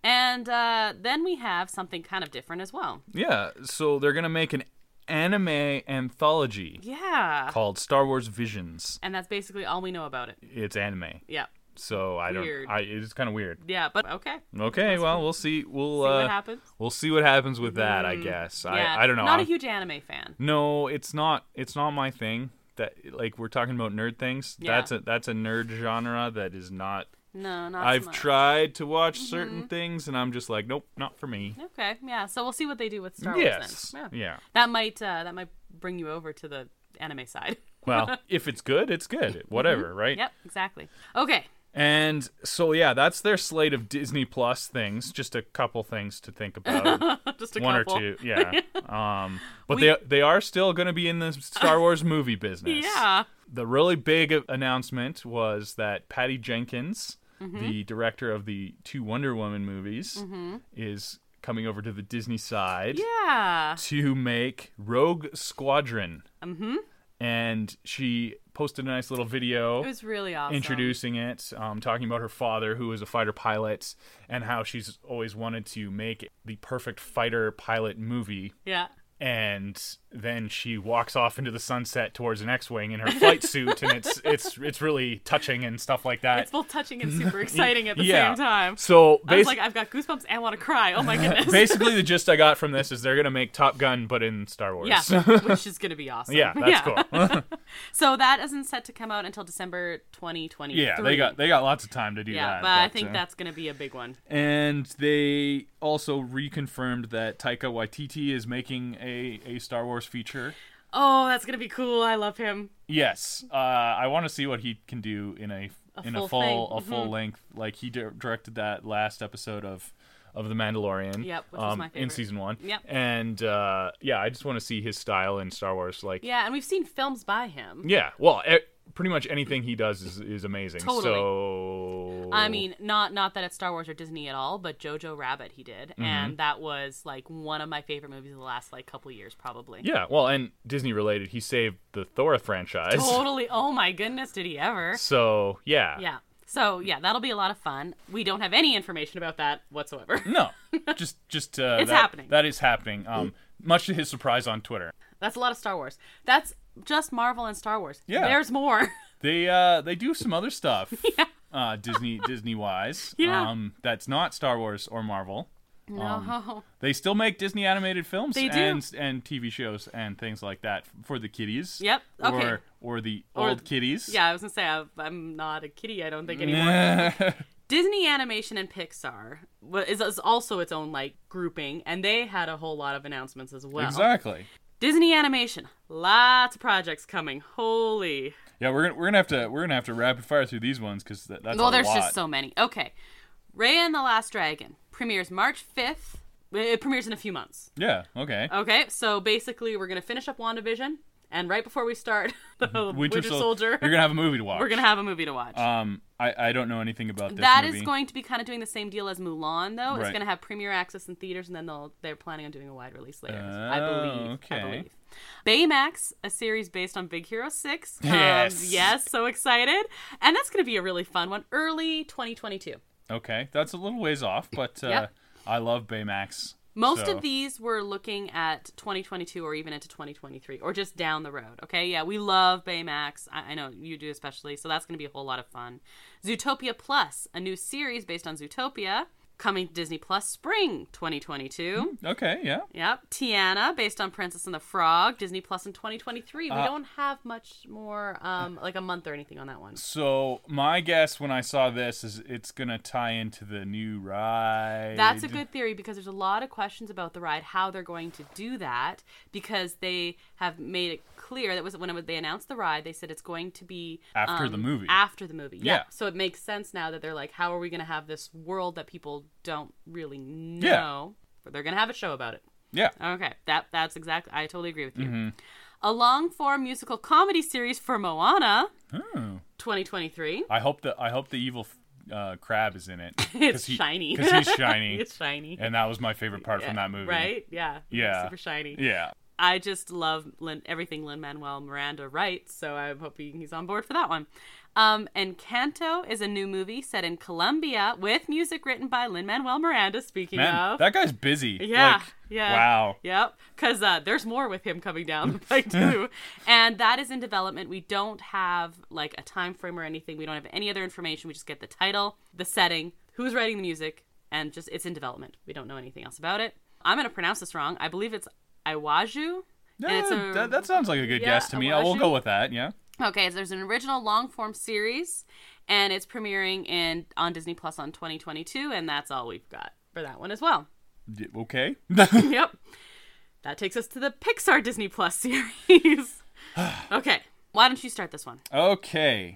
And uh, then we have something kind of different as well. Yeah, so they're going to make an anime anthology Yeah. called Star Wars Visions. And that's basically all we know about it. It's anime. Yeah. So I Weird. don't I it's kind of weird. Yeah, but okay. Okay, well, we'll see we'll See uh what happens. we'll see what happens with that, I guess. Yeah. I I don't know. Not I'm- a huge anime fan. No, it's not it's not my thing. That like we're talking about nerd things. Yeah. That's a that's a nerd genre that is not No, not I've so much. tried to watch certain things and I'm just like, nope, not for me. Okay, yeah. So we'll see what they do with Star Yes. Wars then. Yeah. That might uh, that might bring you over to the anime side. Well, if it's good, it's good. Whatever, right? Yep, exactly. Okay. And so yeah, that's their slate of Disney Plus things. Just a couple things to think about. Just a One couple. or two, yeah. Um, but We- they they are still going to be in the Star Wars movie business. Yeah. The really big announcement was that Patty Jenkins, Mm-hmm. the director of the two Wonder Woman movies, is coming over to the Disney side Yeah. to make Rogue Squadron. Mm-hmm. And she posted a nice little video It was really awesome. introducing it, um, talking about her father, who was a fighter pilot, and how she's always wanted to make the perfect fighter pilot movie. Yeah. And then she walks off into the sunset towards an X-wing in her flight suit, and it's it's it's really touching and stuff like that. It's both touching and super exciting at the yeah. same time. So I was basically, like, I've got goosebumps and want to cry. Oh my goodness. basically, the gist I got from this is they're gonna make Top Gun, but in Star Wars. Yeah, which is going to be awesome. yeah, that's cool. So that isn't set to come out until December twenty twenty-three. yeah, they got they got lots of time to do Yeah, that. but I think uh, that's going to be a big one. And they also reconfirmed that Taika Waititi is making a, a Star Wars feature. Oh, that's going to be cool. I love him. Yes, uh, I want to see what he can do in a, A in full a full thing. a full Mhm. length. Like he di- directed that last episode of of The Mandalorian. Yep, which was um, my in favorite. season one. Yep. And uh, yeah, I just want to see his style in Star Wars. Like Yeah, and we've seen films by him. yeah, well, e- pretty much anything he does is is amazing. Totally. So I mean, not not that it's Star Wars or Disney at all, but Jojo Rabbit he did, Mm-hmm. and that was like one of my favorite movies of the last like couple years, probably. yeah, well, and Disney related, he saved the Thor franchise. Totally. Oh my goodness, did he ever? So yeah, Yeah. So yeah, that'll be a lot of fun. We don't have any information about that whatsoever. no, just just uh, It's that- happening. That is happening. Um, much to his surprise on Twitter, That's a lot of Star Wars. That's just Marvel and Star Wars. Yeah. There's more. they uh they do some other stuff. yeah. Uh, Disney Disney wise. Yeah. Um, that's not Star Wars or Marvel. No. They still make Disney animated films They do. and and T V shows and things like that for the kiddies. Yep. Okay. Or or the Or- old kiddies. Yeah, I was gonna say I, I'm not a kitty. I don't think anymore. Disney Animation and Pixar wa- is, is also its own like grouping, and they had a whole lot of announcements as well. Exactly. Disney Animation, lots of projects coming. Holy. Yeah, we're gonna we're gonna have to we're gonna have to rapid fire through these ones because that, that's Well, a there's lot. just so many. Okay, Raya and the Last Dragon premieres March fifth. It premieres in a few months. Yeah. Okay. Okay, so basically we're gonna finish up WandaVision, and right before we start the Winter, Sol- Soldier, You're gonna have a movie to watch. we're gonna have a movie to watch. Um, I, I don't know anything about this That movie. is going to be kind of doing the same deal as Mulan, though. It's Right. going to have premiere access in theaters, and then they'll they're planning on doing a wide release later. Oh, I believe. okay. I believe. Baymax, a series based on Big Hero Six. Um, Yes. yes, so excited, and that's going to be a really fun one. Early twenty twenty-two. Okay, that's a little ways off, but uh, Yep. I love Baymax. Most so- of these we're looking at twenty twenty-two or even into twenty twenty-three or just down the road. Okay, yeah, we love Baymax. I, I know you do especially, so that's going to be a whole lot of fun. Zootopia Plus, a new series based on Zootopia, coming to Disney Plus spring twenty twenty-two. Okay, yeah. Yep. Tiana, based on Princess and the Frog, Disney Plus in twenty twenty-three. We Uh, don't have much more, um, like a month or anything on that one. So my guess when I saw this is it's gonna tie into the new ride. That's a good theory because there's a lot of questions about the ride, how they're going to do that, because they have made it clear that was when it, they announced the ride, they said it's going to be After um, the movie. After the movie, yeah. Yeah. So it makes sense now that they're like, how are we going to have this world that people don't really know? Yeah. But they're going to have a show about it. Yeah. Okay, that that's exactly. I totally agree with you. Mm-hmm. A long-form musical comedy series for Moana, Oh. twenty twenty-three. I hope the I hope the evil uh, crab is in it. It's he, shiny. Because he's shiny. It's shiny. And that was my favorite part from that movie. Right? Yeah. Yeah. Super shiny. Yeah. I just love Lin, everything Lin-Manuel Miranda writes, so I'm hoping he's on board for that one. Um, Encanto is a new movie set in Colombia with music written by Lin-Manuel Miranda, speaking Man, of. that guy's busy. Yeah, like, yeah. Wow. Yep, because uh, there's more with him coming down the pike, too. And that is in development. We don't have, like, a time frame or anything. We don't have any other information. We just get the title, the setting, who's writing the music, and just it's in development. We don't know anything else about it. I'm going to pronounce this wrong. I believe it's Iwaju. Yeah, it's a, that, that sounds like a good yeah, guess to me. I will Iwaju. go with that, yeah. Okay, so there's an original long-form series, and it's premiering in on Disney Plus on twenty twenty-two, and that's all we've got for that one as well. D- okay. Yep. That takes us to the Pixar Disney Plus series. Okay, why don't you start this one? Okay,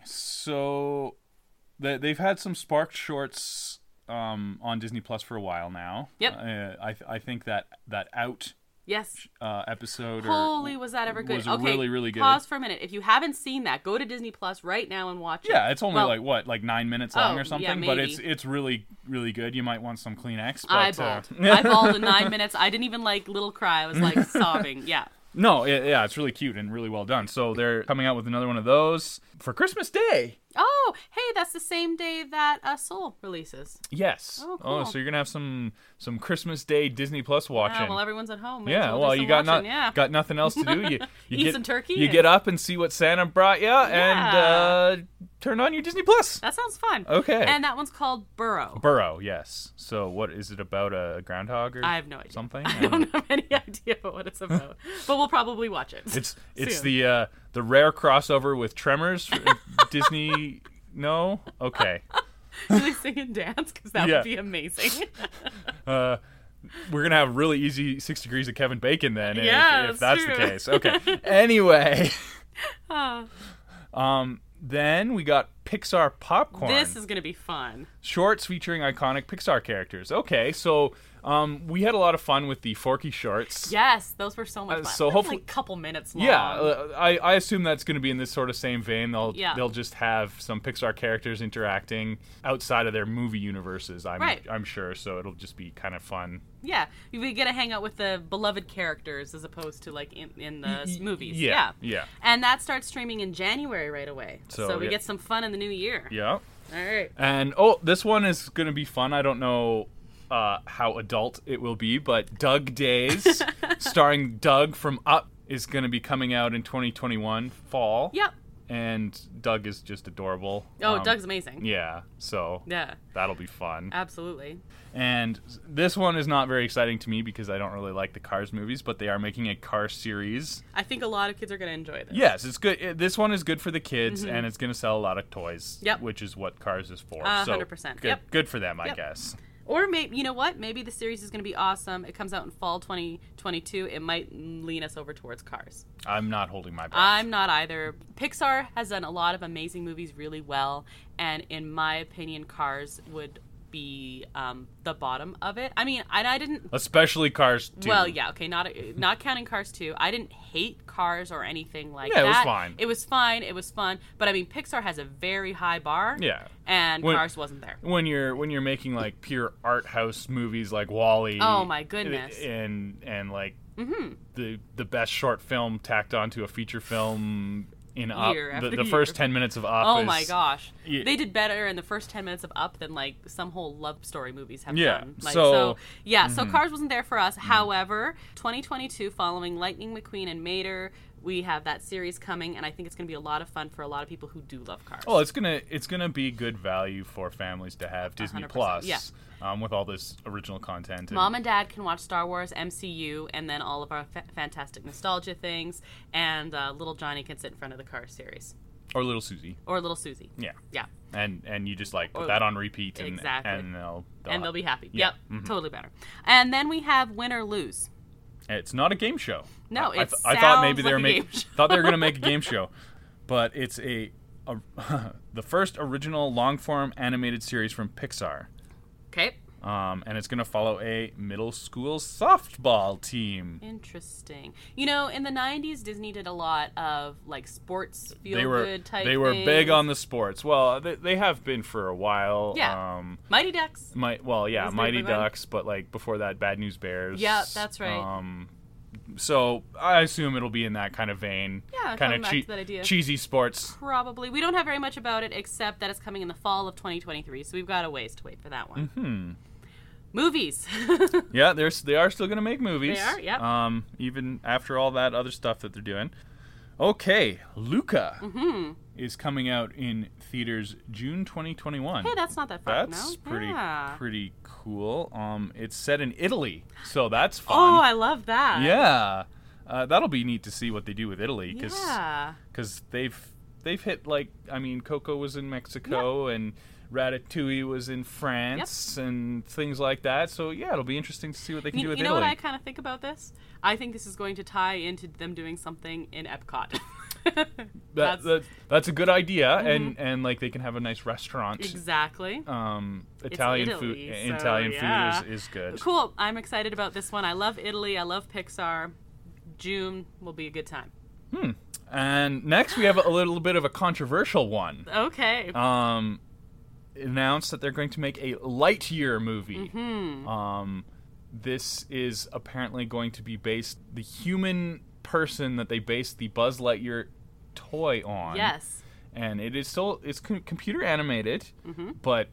so they, they've had some sparked shorts um, on Disney Plus for a while now. Yep. Uh, I I think that that Out Yes. uh, episode. Holy, or, was that ever good? Was okay, really really good. Pause for a minute. If you haven't seen that, go to Disney Plus right now and watch it. Yeah, it's only Well, like what, like nine minutes long Oh, or something, yeah, but maybe. it's it's really really good. You might want some Kleenex. But, I uh, bawled. I bawled in nine minutes. I didn't even like little cry. I was like sobbing. Yeah. No, yeah, yeah, it's really cute and really well done. So they're coming out with another one of those for Christmas Day. Oh, hey, that's the same day that uh, Soul releases. Yes. Oh, cool. so you're gonna have some some Christmas Day Disney Plus watching. Yeah, well, everyone's at home. May Yeah, as well, well, do you some got watching, not yeah. got nothing else to do. You, you Eat get some turkey You and- get up and see what Santa brought you, and Yeah. uh, turn on your Disney Plus. That sounds fun. Okay. And that one's called Burrow. Burrow, yes. So, what is it about? A groundhog or I have no idea. something? I don't have any idea what it's about, but we'll probably watch it. It's it's soon. the uh, the rare crossover with Tremors. Disney. No. Okay. Do they sing and dance? Because that Yeah. would be amazing. Uh, we're gonna have really easy six degrees of Kevin Bacon then, if- Yeah, if, that's that's the true. case. Okay. Anyway, Ah, um, then we got Pixar popcorn. this is gonna be fun. Shorts featuring iconic Pixar characters. Okay, so um, we had a lot of fun with the Forky shorts. Yes, those were so much Uh, fun. so That's hopefully- like a couple minutes long. Yeah, uh, I, I assume that's going to be in this sort of same vein. They'll Yeah. they'll just have some Pixar characters interacting outside of their movie universes. I'm Right. I'm sure. So it'll just be kind of fun. Yeah, we get to hang out with the beloved characters as opposed to like in, in the s- Y- movies. yeah, yeah. And that starts streaming in January right away. So, So, we yeah. get some fun in the new year. Yeah. All right. And oh, this one is going to be fun. I don't know uh, how adult it will be, but Doug Days, starring Doug from Up, is going to be coming out in twenty twenty-one fall. Yep. And Doug is just adorable. Oh, Um, Doug's amazing. Yeah, so Yeah, that'll be fun. absolutely. And this one is not very exciting to me because I don't really like the Cars movies, but they are making a Cars series. I think a lot of kids are going to enjoy this. Yes, it's good. It- This one is good for the kids, and it's going to sell a lot of toys. Mm-hmm. Yep. Which is what Cars is for. Uh, so one hundred percent. Good, Yep. good for them, I Yep. guess. Or maybe, you know what? Maybe the series is going to be awesome. It comes out in fall twenty twenty-two. It might lean us over towards Cars. I'm not holding my breath. I'm not either. Pixar has done a lot of amazing movies really well, and in my opinion, Cars would be um, the bottom of it. I mean, I, I didn't. Especially Cars two. Well, yeah, okay, not not counting Cars two. I didn't hate Cars or anything like Yeah, that. it was fine. It was fine. It was fun. But I mean, Pixar has a very high bar. Yeah. And When- Cars wasn't there. When you're when you're making like pure art house movies like Wall-E. Oh, my goodness. And and like Mm-hmm. the the best short film tacked onto a feature film in Up. Year The, after the year. first ten minutes of Up. Oh is, my gosh. Yeah. They did better in the first ten minutes of Up than like some whole love story movies have Yeah, done. Like, so- so yeah, so Cars wasn't there for us. However, twenty twenty-two following Lightning McQueen and Mater, we have that series coming, and I think it's going to be a lot of fun for a lot of people who do love Cars. Oh, it's gonna it's gonna be good value for families to have Disney one hundred Plus. percent, Um, with all this original content. And, Mom and Dad can watch Star Wars, M C U, and then all of our fa- fantastic nostalgia things, and uh, little Johnny can sit in front of the Cars series. or Little Susie. Or little Susie. Yeah. Yeah. And and you just like put Or- that on repeat and Exactly. and they'll, And they'll be happy. Yeah. Yep. Mhm. Totally better. And then we have Win or Lose. It's not a game show. No, I, I it th- I thought maybe sounds they were like a making game show. thought they were gonna make a game show, but it's a, a the first original long form animated series from Pixar. Okay. Um, and it's going to follow a middle school softball team. Interesting. You know, in the nineties, Disney did a lot of like sports feel They were good type they were things. big on the sports. Well, they, they have been for a while. Yeah. Um, Mighty Ducks. my well, yeah, Was there a Mighty big one? Ducks, but like before that, Bad News Bears. Yeah, that's right. Um, So I assume it'll be in that kind of vein. Yeah, kind coming of back to that idea. cheesy sports. Probably. We don't have very much about it except that it's coming in the fall of twenty twenty-three, so we've got a ways to wait for that one. Hmm. Movies. Yeah, they're, they are still going to make movies. They are, yep. Um, even after all that other stuff that they're doing. Okay, Luca Mm-hmm. is coming out in theaters June twenty twenty-one. Hey, that's not that far That's now. pretty Yeah. pretty cool. Um, it's set in Italy, so that's fun. Oh, I love that. Yeah, uh, that'll be neat to see what they do with Italy because Yeah. they've they've hit like I mean Coco was in Mexico and Ratatouille was in France and things like that. So yeah, it'll be interesting to see what they can You, do with you know Italy. what I kind of think about this? I think this is going to tie into them doing something in Epcot. that, that's that, that's a good idea, Mhm. and and like they can have a nice restaurant. exactly. Um, Italian food, Italy, so, Italian yeah. food is, is good. Cool. I'm excited about this one. I love Italy. I love Pixar. June will be a good time. Hmm. And next we have a little bit of a controversial one. Okay. Um, announced that they're going to make a Lightyear movie. Hmm. Um, this is apparently going to be based the human person that they based the Buzz Lightyear toy on. Yes. And it is still it's com- computer animated, Mm-hmm. but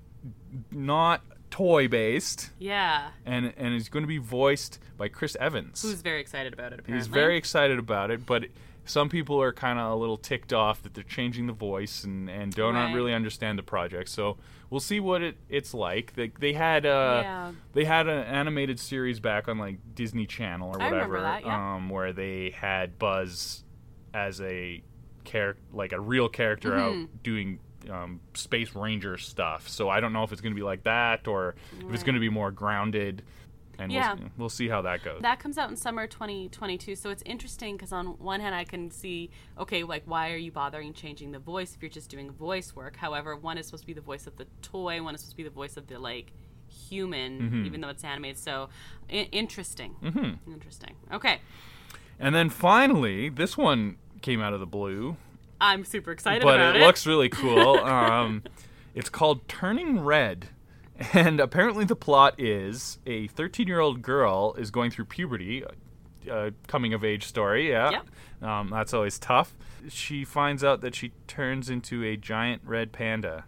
not toy based. Yeah. And and it's going to be voiced by Chris Evans. Who's very excited about it, apparently. He's very excited about it, but some people are kind of a little ticked off that they're changing the voice and, and don't Right. really understand the project. So we'll see what it, it's like. They, they had uh, Yeah. they had an animated series back on like Disney Channel or I whatever, remember that, yeah. um, where they had Buzz as a char- like a real character out Mhm. doing um, Space Ranger stuff. So I don't know if it's going to be like that or if it's Right. going to be more grounded. And Yeah. we'll, we'll see how that goes. That comes out in summer twenty twenty-two, so it's interesting because on one hand I can see, okay, like why are you bothering changing the voice if you're just doing voice work? However, one is supposed to be the voice of the toy, one is supposed to be the voice of the like human, Mhm. even though it's animated. So I- interesting, Mm-hmm. interesting. Okay, And then finally, this one came out of the blue, I'm super excited but about it, it. looks really cool. um, it's called Turning Red. And apparently the plot is a thirteen-year-old girl is going through puberty, a coming-of-age story, yeah. Yep. Um, that's always tough. She finds out that she turns into a giant red panda.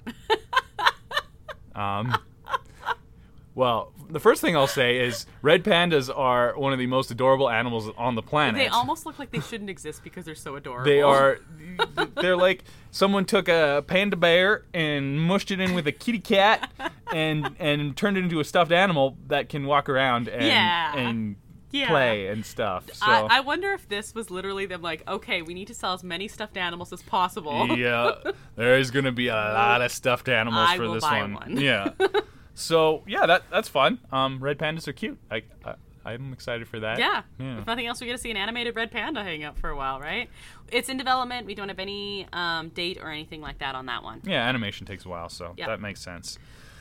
um, well, the first thing I'll say is red pandas are one of the most adorable animals on the planet. They almost look like they shouldn't exist because they're so adorable. They are, they're like someone took a panda bear and mushed it in with a kitty cat and and turned it into a stuffed animal that can walk around and Yeah. and Yeah. play and stuff. So I, I wonder if this was literally them like, okay, we need to sell as many stuffed animals as possible. yeah, there is going to be a lot of stuffed animals I for will this buy one. one. Yeah. So yeah, that that's fun. Um, red pandas are cute. I, I I'm excited for that. Yeah. Yeah. If nothing else, we get to see an animated red panda hang out for a while, right? It's in development. We don't have any um, date or anything like that on that one. Yeah, animation takes a while, so Yep. that makes sense.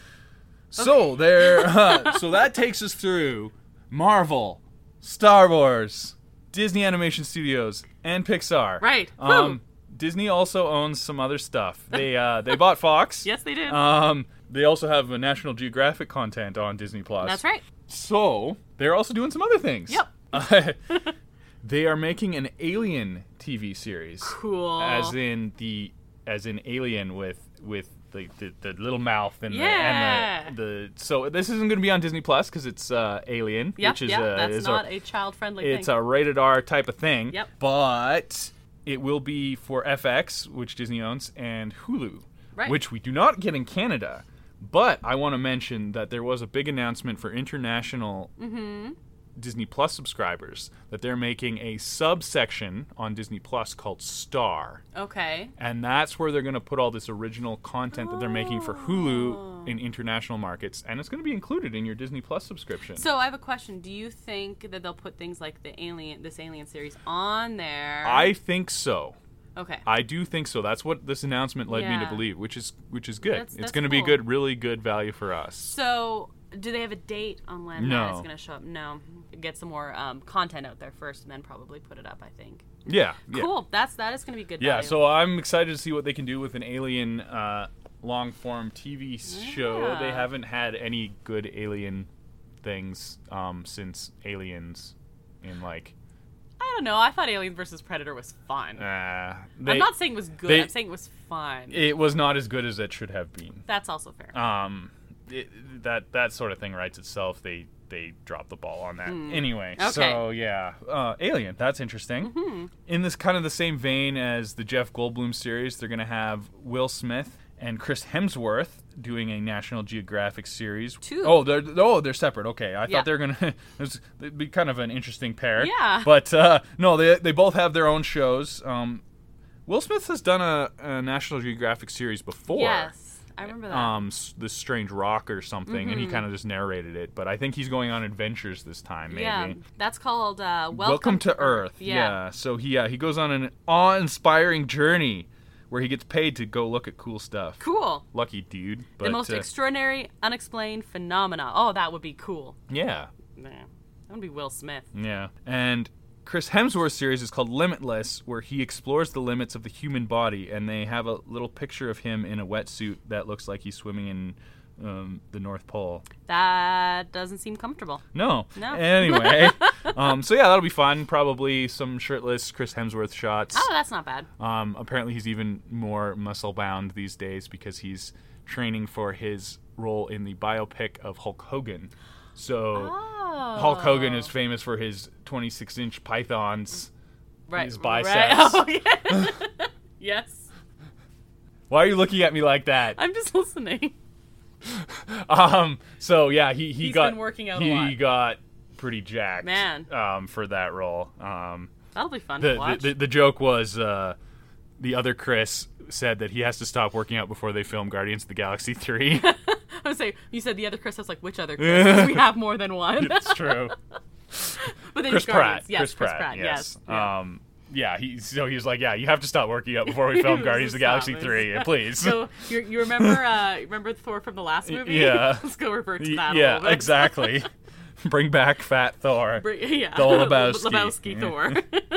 So there, uh, so that takes us through Marvel, Star Wars, Disney Animation Studios, and Pixar. Right. Um, Disney also owns some other stuff. They uh, they bought Fox. Yes, they did. Um, they also have a National Geographic content on Disney Plus. That's right. So they're also doing some other things. Yep. They are making an Alien T V series. Cool. As in the as in Alien with with the the, the little mouth and, Yeah. the, and the the so this isn't going to be on Disney Plus because it's uh, Alien, Yep, which is yep, a, that's is not a, a child-friendly it's thing. a rated R type of thing. Yep. But it will be for F X, which Disney owns, and Hulu, Right. which we do not get in Canada. But I want to mention that there was a big announcement for international Mm-hmm. Disney Plus subscribers that they're making a subsection on Disney Plus called Star. Okay. And that's where they're going to put all this original content that they're making for Oh. Hulu in international markets. And it's going to be included in your Disney Plus subscription. So I have a question. Do you think that they'll put things like the Alien, this Alien series on there? I think so. Okay. I do think so. That's what this announcement led me Yeah. to believe, which is which is good. That's- it's that's going to be cool. good, really good value for us. So, do they have a date on when No. that is going to show up? No. Get some more um, content out there first, and then probably put it up. I think. Yeah. yeah. Cool. That's that is going to be good. Yeah, value. so I'm excited to see what they can do with an Alien uh, long-form T V show. They Yeah. haven't had any good Alien things um, since Aliens in like I don't know. I thought Alien versus Predator was fun. Uh, they, I'm not saying it was good. they, I'm saying it was fun. It was not as good as it should have been. That's also fair. Um, it, that that sort of thing writes itself. They they dropped the ball on that. Mm. Anyway, okay. so yeah, uh, Alien. That's interesting. Mm-hmm. In this kind of the same vein as the Jeff Goldblum series, they're gonna have Will Smith and Chris Hemsworth doing a National Geographic series. Two. Oh, they're oh they're separate. Okay, I yeah. thought they were gonna. It'd be kind of an interesting pair. Yeah. But uh, no, they they both have their own shows. Um, Will Smith has done a, a National Geographic series before. Yes, I remember that. Um, the Strange Rock or something, mm-hmm. and he kind of just narrated it. But I think he's going on adventures this time. Maybe. Yeah, that's called uh, Welcome, Welcome to, to Earth. Earth. Yeah. yeah. So he yeah he goes on an awe-inspiring journey where he gets paid to go look at cool stuff. Cool. Lucky dude. But, the most uh, extraordinary, unexplained phenomena. Oh, that would be cool. Yeah. Nah, that would be Will Smith. Yeah. And Chris Hemsworth's series is called Limitless, where he explores the limits of the human body, and they have a little picture of him in a wetsuit that looks like he's swimming in um, the North Pole. That doesn't seem comfortable. No. No. Anyway. um, so yeah, that'll be fun. Probably some shirtless Chris Hemsworth shots. Oh, that's not bad. Um, apparently he's even more muscle-bound these days because he's training for his role in the biopic of Hulk Hogan. So oh. Hulk Hogan is famous for his twenty-six inch pythons, right, his biceps. Right. Oh, yeah. Yes. Why are you looking at me like that? I'm just listening. um. So yeah, he he He's got been working out he a lot. got pretty jacked, man. Um, for that role. Um, that'll be fun the, to watch. The, the, the joke was uh, the other Chris said that he has to stop working out before they film Guardians of the Galaxy three. I was say you said the other Chris. I was like, which other Chris? 'Cause we have more than one. It's true. But then Chris Pratt. Pratt. Yes, Chris, Chris Pratt. Pratt. Yes. Yes. Yeah. Um, yeah. He so he was like, yeah, you have to stop working out before we film Guardians of the Galaxy three, please. So you you remember uh, remember Thor from the last movie? Yeah. Let's go revert to that. Yeah. A little bit. Exactly. Bring back Fat Thor. Bring, yeah. The Lebowski. Lebowski Thor.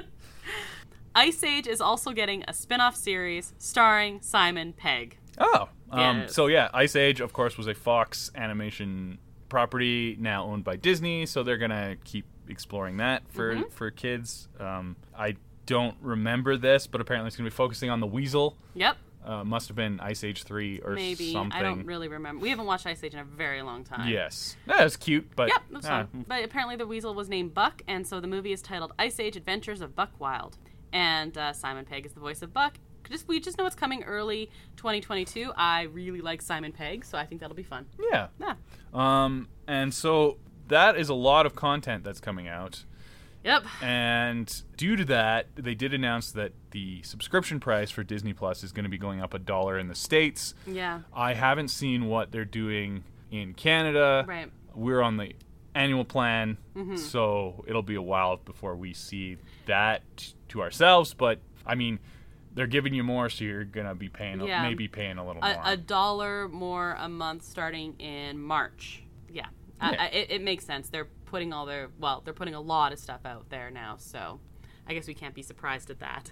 Ice Age is also getting a spin-off series starring Simon Pegg. Oh. Um, Yes. So yeah, Ice Age, of course, was a Fox animation property now owned by Disney, so they're gonna keep exploring that for mm-hmm. for kids. Um, I don't remember this, but apparently it's gonna be focusing on the Weasel. Yep. Uh, must have been Ice Age three or Maybe. something. I don't really remember. We haven't watched Ice Age in a very long time. Yes. That was cute, but Yep, that's uh, fine. But apparently the weasel was named Buck, and so the movie is titled Ice Age Adventures of Buck Wild. And uh, Simon Pegg is the voice of Buck. Just We just know it's coming early twenty twenty-two. I really like Simon Pegg, so I think that'll be fun. Yeah. Yeah. Um, and so that is a lot of content that's coming out. Yep. And due to that, they did announce that the subscription price for Disney Plus is going to be going up a dollar in the States. Yeah. I haven't seen what they're doing in Canada. Right. We're on the annual plan, mm-hmm. so it'll be a while before we see that to ourselves. But, I mean, they're giving you more, so you're going to be paying, yeah. maybe paying a little a, more. A dollar more a month starting in March. Yeah. yeah. I, I, it, it makes sense. They're putting all their, well, they're putting a lot of stuff out there now, so I guess we can't be surprised at that.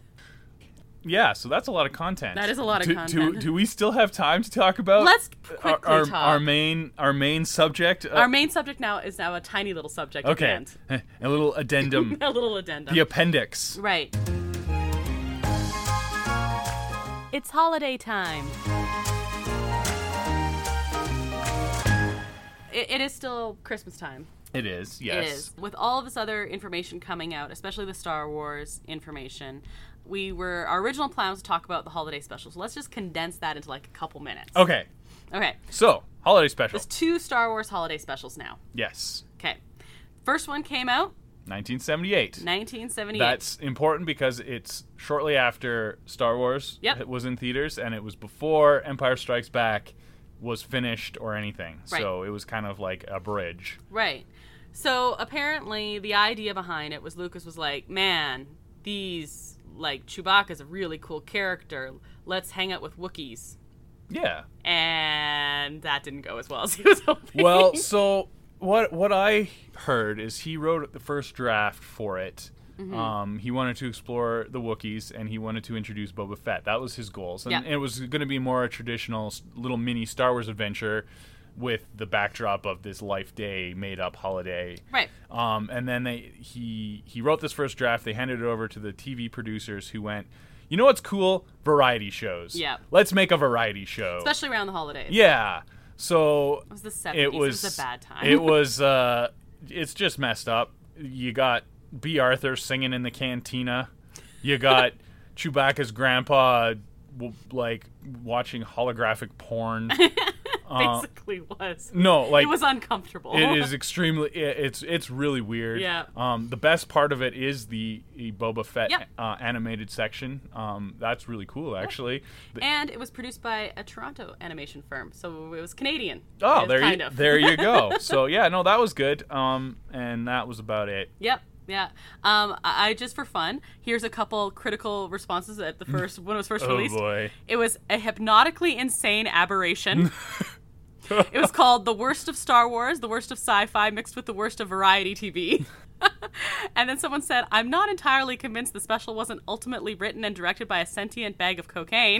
Yeah, so that's a lot of content. That is a lot of do, content. Do, do we still have time to talk about Let's quickly our, our, talk. our main our main subject? Our main subject now is now a tiny little subject Okay, at the end. a little addendum. A little addendum. The appendix. Right. It's holiday time. It, it is still Christmas time. It is, yes. It is. With all of this other information coming out, especially the Star Wars information, we were our original plan was to talk about the holiday specials. So let's just condense that into like a couple minutes. Okay. Okay. So, holiday special. There's two Star Wars holiday specials now. Yes. Okay. First one came out nineteen seventy-eight. nineteen seventy-eight. That's important because it's shortly after Star Wars Yep. was in theaters, and it was before Empire Strikes Back was finished or anything. Right. So it was kind of like a bridge. Right. So apparently the idea behind it was Lucas was like, man, these, like, Chewbacca's a really cool character. Let's hang out with Wookiees. Yeah. And that didn't go as well as he was hoping. Well, so what what I heard is he wrote the first draft for it. Mm-hmm. Um, he wanted to explore the Wookiees, and he wanted to introduce Boba Fett. That was his goals. And yeah. it was going to be more a traditional little mini Star Wars adventure with the backdrop of this Life Day made-up holiday. Right. Um, and then they he he wrote this first draft. They handed it over to the T V producers who went, you know what's cool? Variety shows. Yeah. Let's make a variety show. Especially around the holidays. Yeah. So it was the seventies. It was, it was a bad time. It was. Uh, it's just messed up. You got B. Arthur singing in the cantina. You got Chewbacca's grandpa, w- like watching holographic porn. Basically, uh, was no like it was uncomfortable. It is extremely. It, it's it's really weird. Yeah. Um, the best part of it is the, the Boba Fett yep. uh, animated section. Um, that's really cool, actually. Yep. And it was produced by a Toronto animation firm, so it was Canadian. Oh, was there kind you of. there you go. So yeah, no, that was good. Um, and that was about it. Yep. Yeah. Um, I, I just for fun, here's a couple critical responses at the first when it was first oh released. boy. It was a hypnotically insane aberration. It was called The Worst of Star Wars, The Worst of Sci-Fi, mixed with the worst of variety T V. And then someone said, I'm not entirely convinced the special wasn't ultimately written and directed by a sentient bag of cocaine.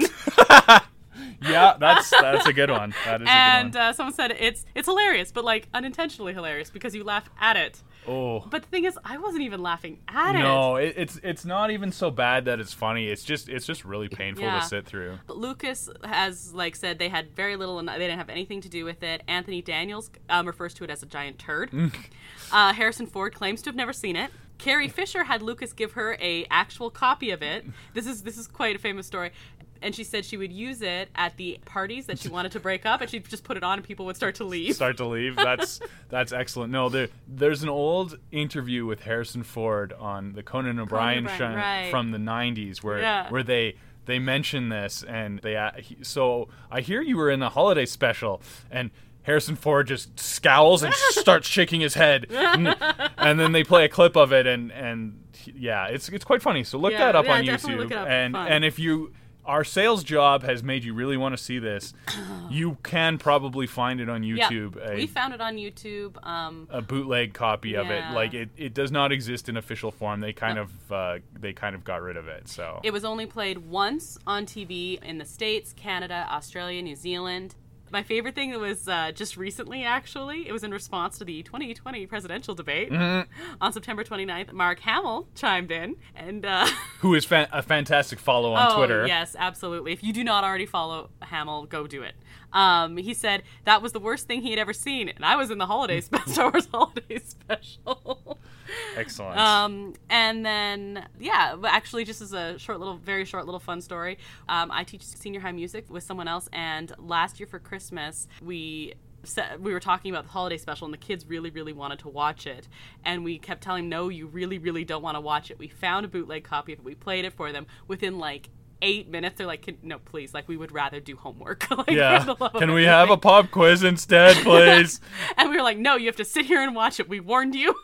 Yeah, that's that's a good one. That is and a good one. Uh, someone said it's it's hilarious, but like unintentionally hilarious because you laugh at it. Oh. But the thing is, I wasn't even laughing at it. No, it, it's it's not even so bad that it's funny. It's just it's just really painful Yeah. to sit through. But Lucas has like said they had very little and they didn't have anything to do with it. Anthony Daniels um, refers to it as a giant turd. uh, Harrison Ford claims to have never seen it. Carrie Fisher had Lucas give her a actual copy of it. This is this is quite a famous story. And she said she would use it at the parties that she wanted to break up, and she'd just put it on and people would start to leave. Start to leave. That's that's excellent. No, there there's an old interview with Harrison Ford on the Conan O'Brien O'Brien, show right. from the nineties where Yeah. where they they mention this and they uh, he, so I hear you were in the holiday special and Harrison Ford just scowls and starts shaking his head, and, and then they play a clip of it, and and yeah, it's it's quite funny. So look Yeah, that up yeah, on definitely YouTube, look it up. and Fun. and if you. Our sales job has made you really want to see this. You can probably find it on YouTube. Yeah, a, we found it on YouTube. Um, a bootleg copy of it. Yeah. Like it, it does not exist in official form. They kind No. of uh, they kind of got rid of it. So it was only played once on T V in the States, Canada, Australia, New Zealand. My favorite thing was uh, just recently, actually. It was in response to the twenty twenty presidential debate. Mm-hmm. On September twenty-ninth, Mark Hamill chimed in. and uh, who is fa- a fantastic follow on oh, Twitter. yes, absolutely. If you do not already follow Hamill, go do it. Um, he said that was the worst thing he had ever seen. And I was in the holiday spe- Star Wars holiday special. Excellent. Um, and then, yeah, but actually, just as a short little, very short little fun story, um, I teach senior high music with someone else, and last year for Christmas, we sa- we were talking about the holiday special, and the kids really, really wanted to watch it, and we kept telling them, no, you really, really don't want to watch it. We found a bootleg copy of it. We played it for them. Within, like, eight minutes, they're like, Can, no, please, like, we would rather do homework. like, yeah. for the love of Can we everything. have a pop quiz instead, please? And we were like, no, you have to sit here and watch it. We warned you.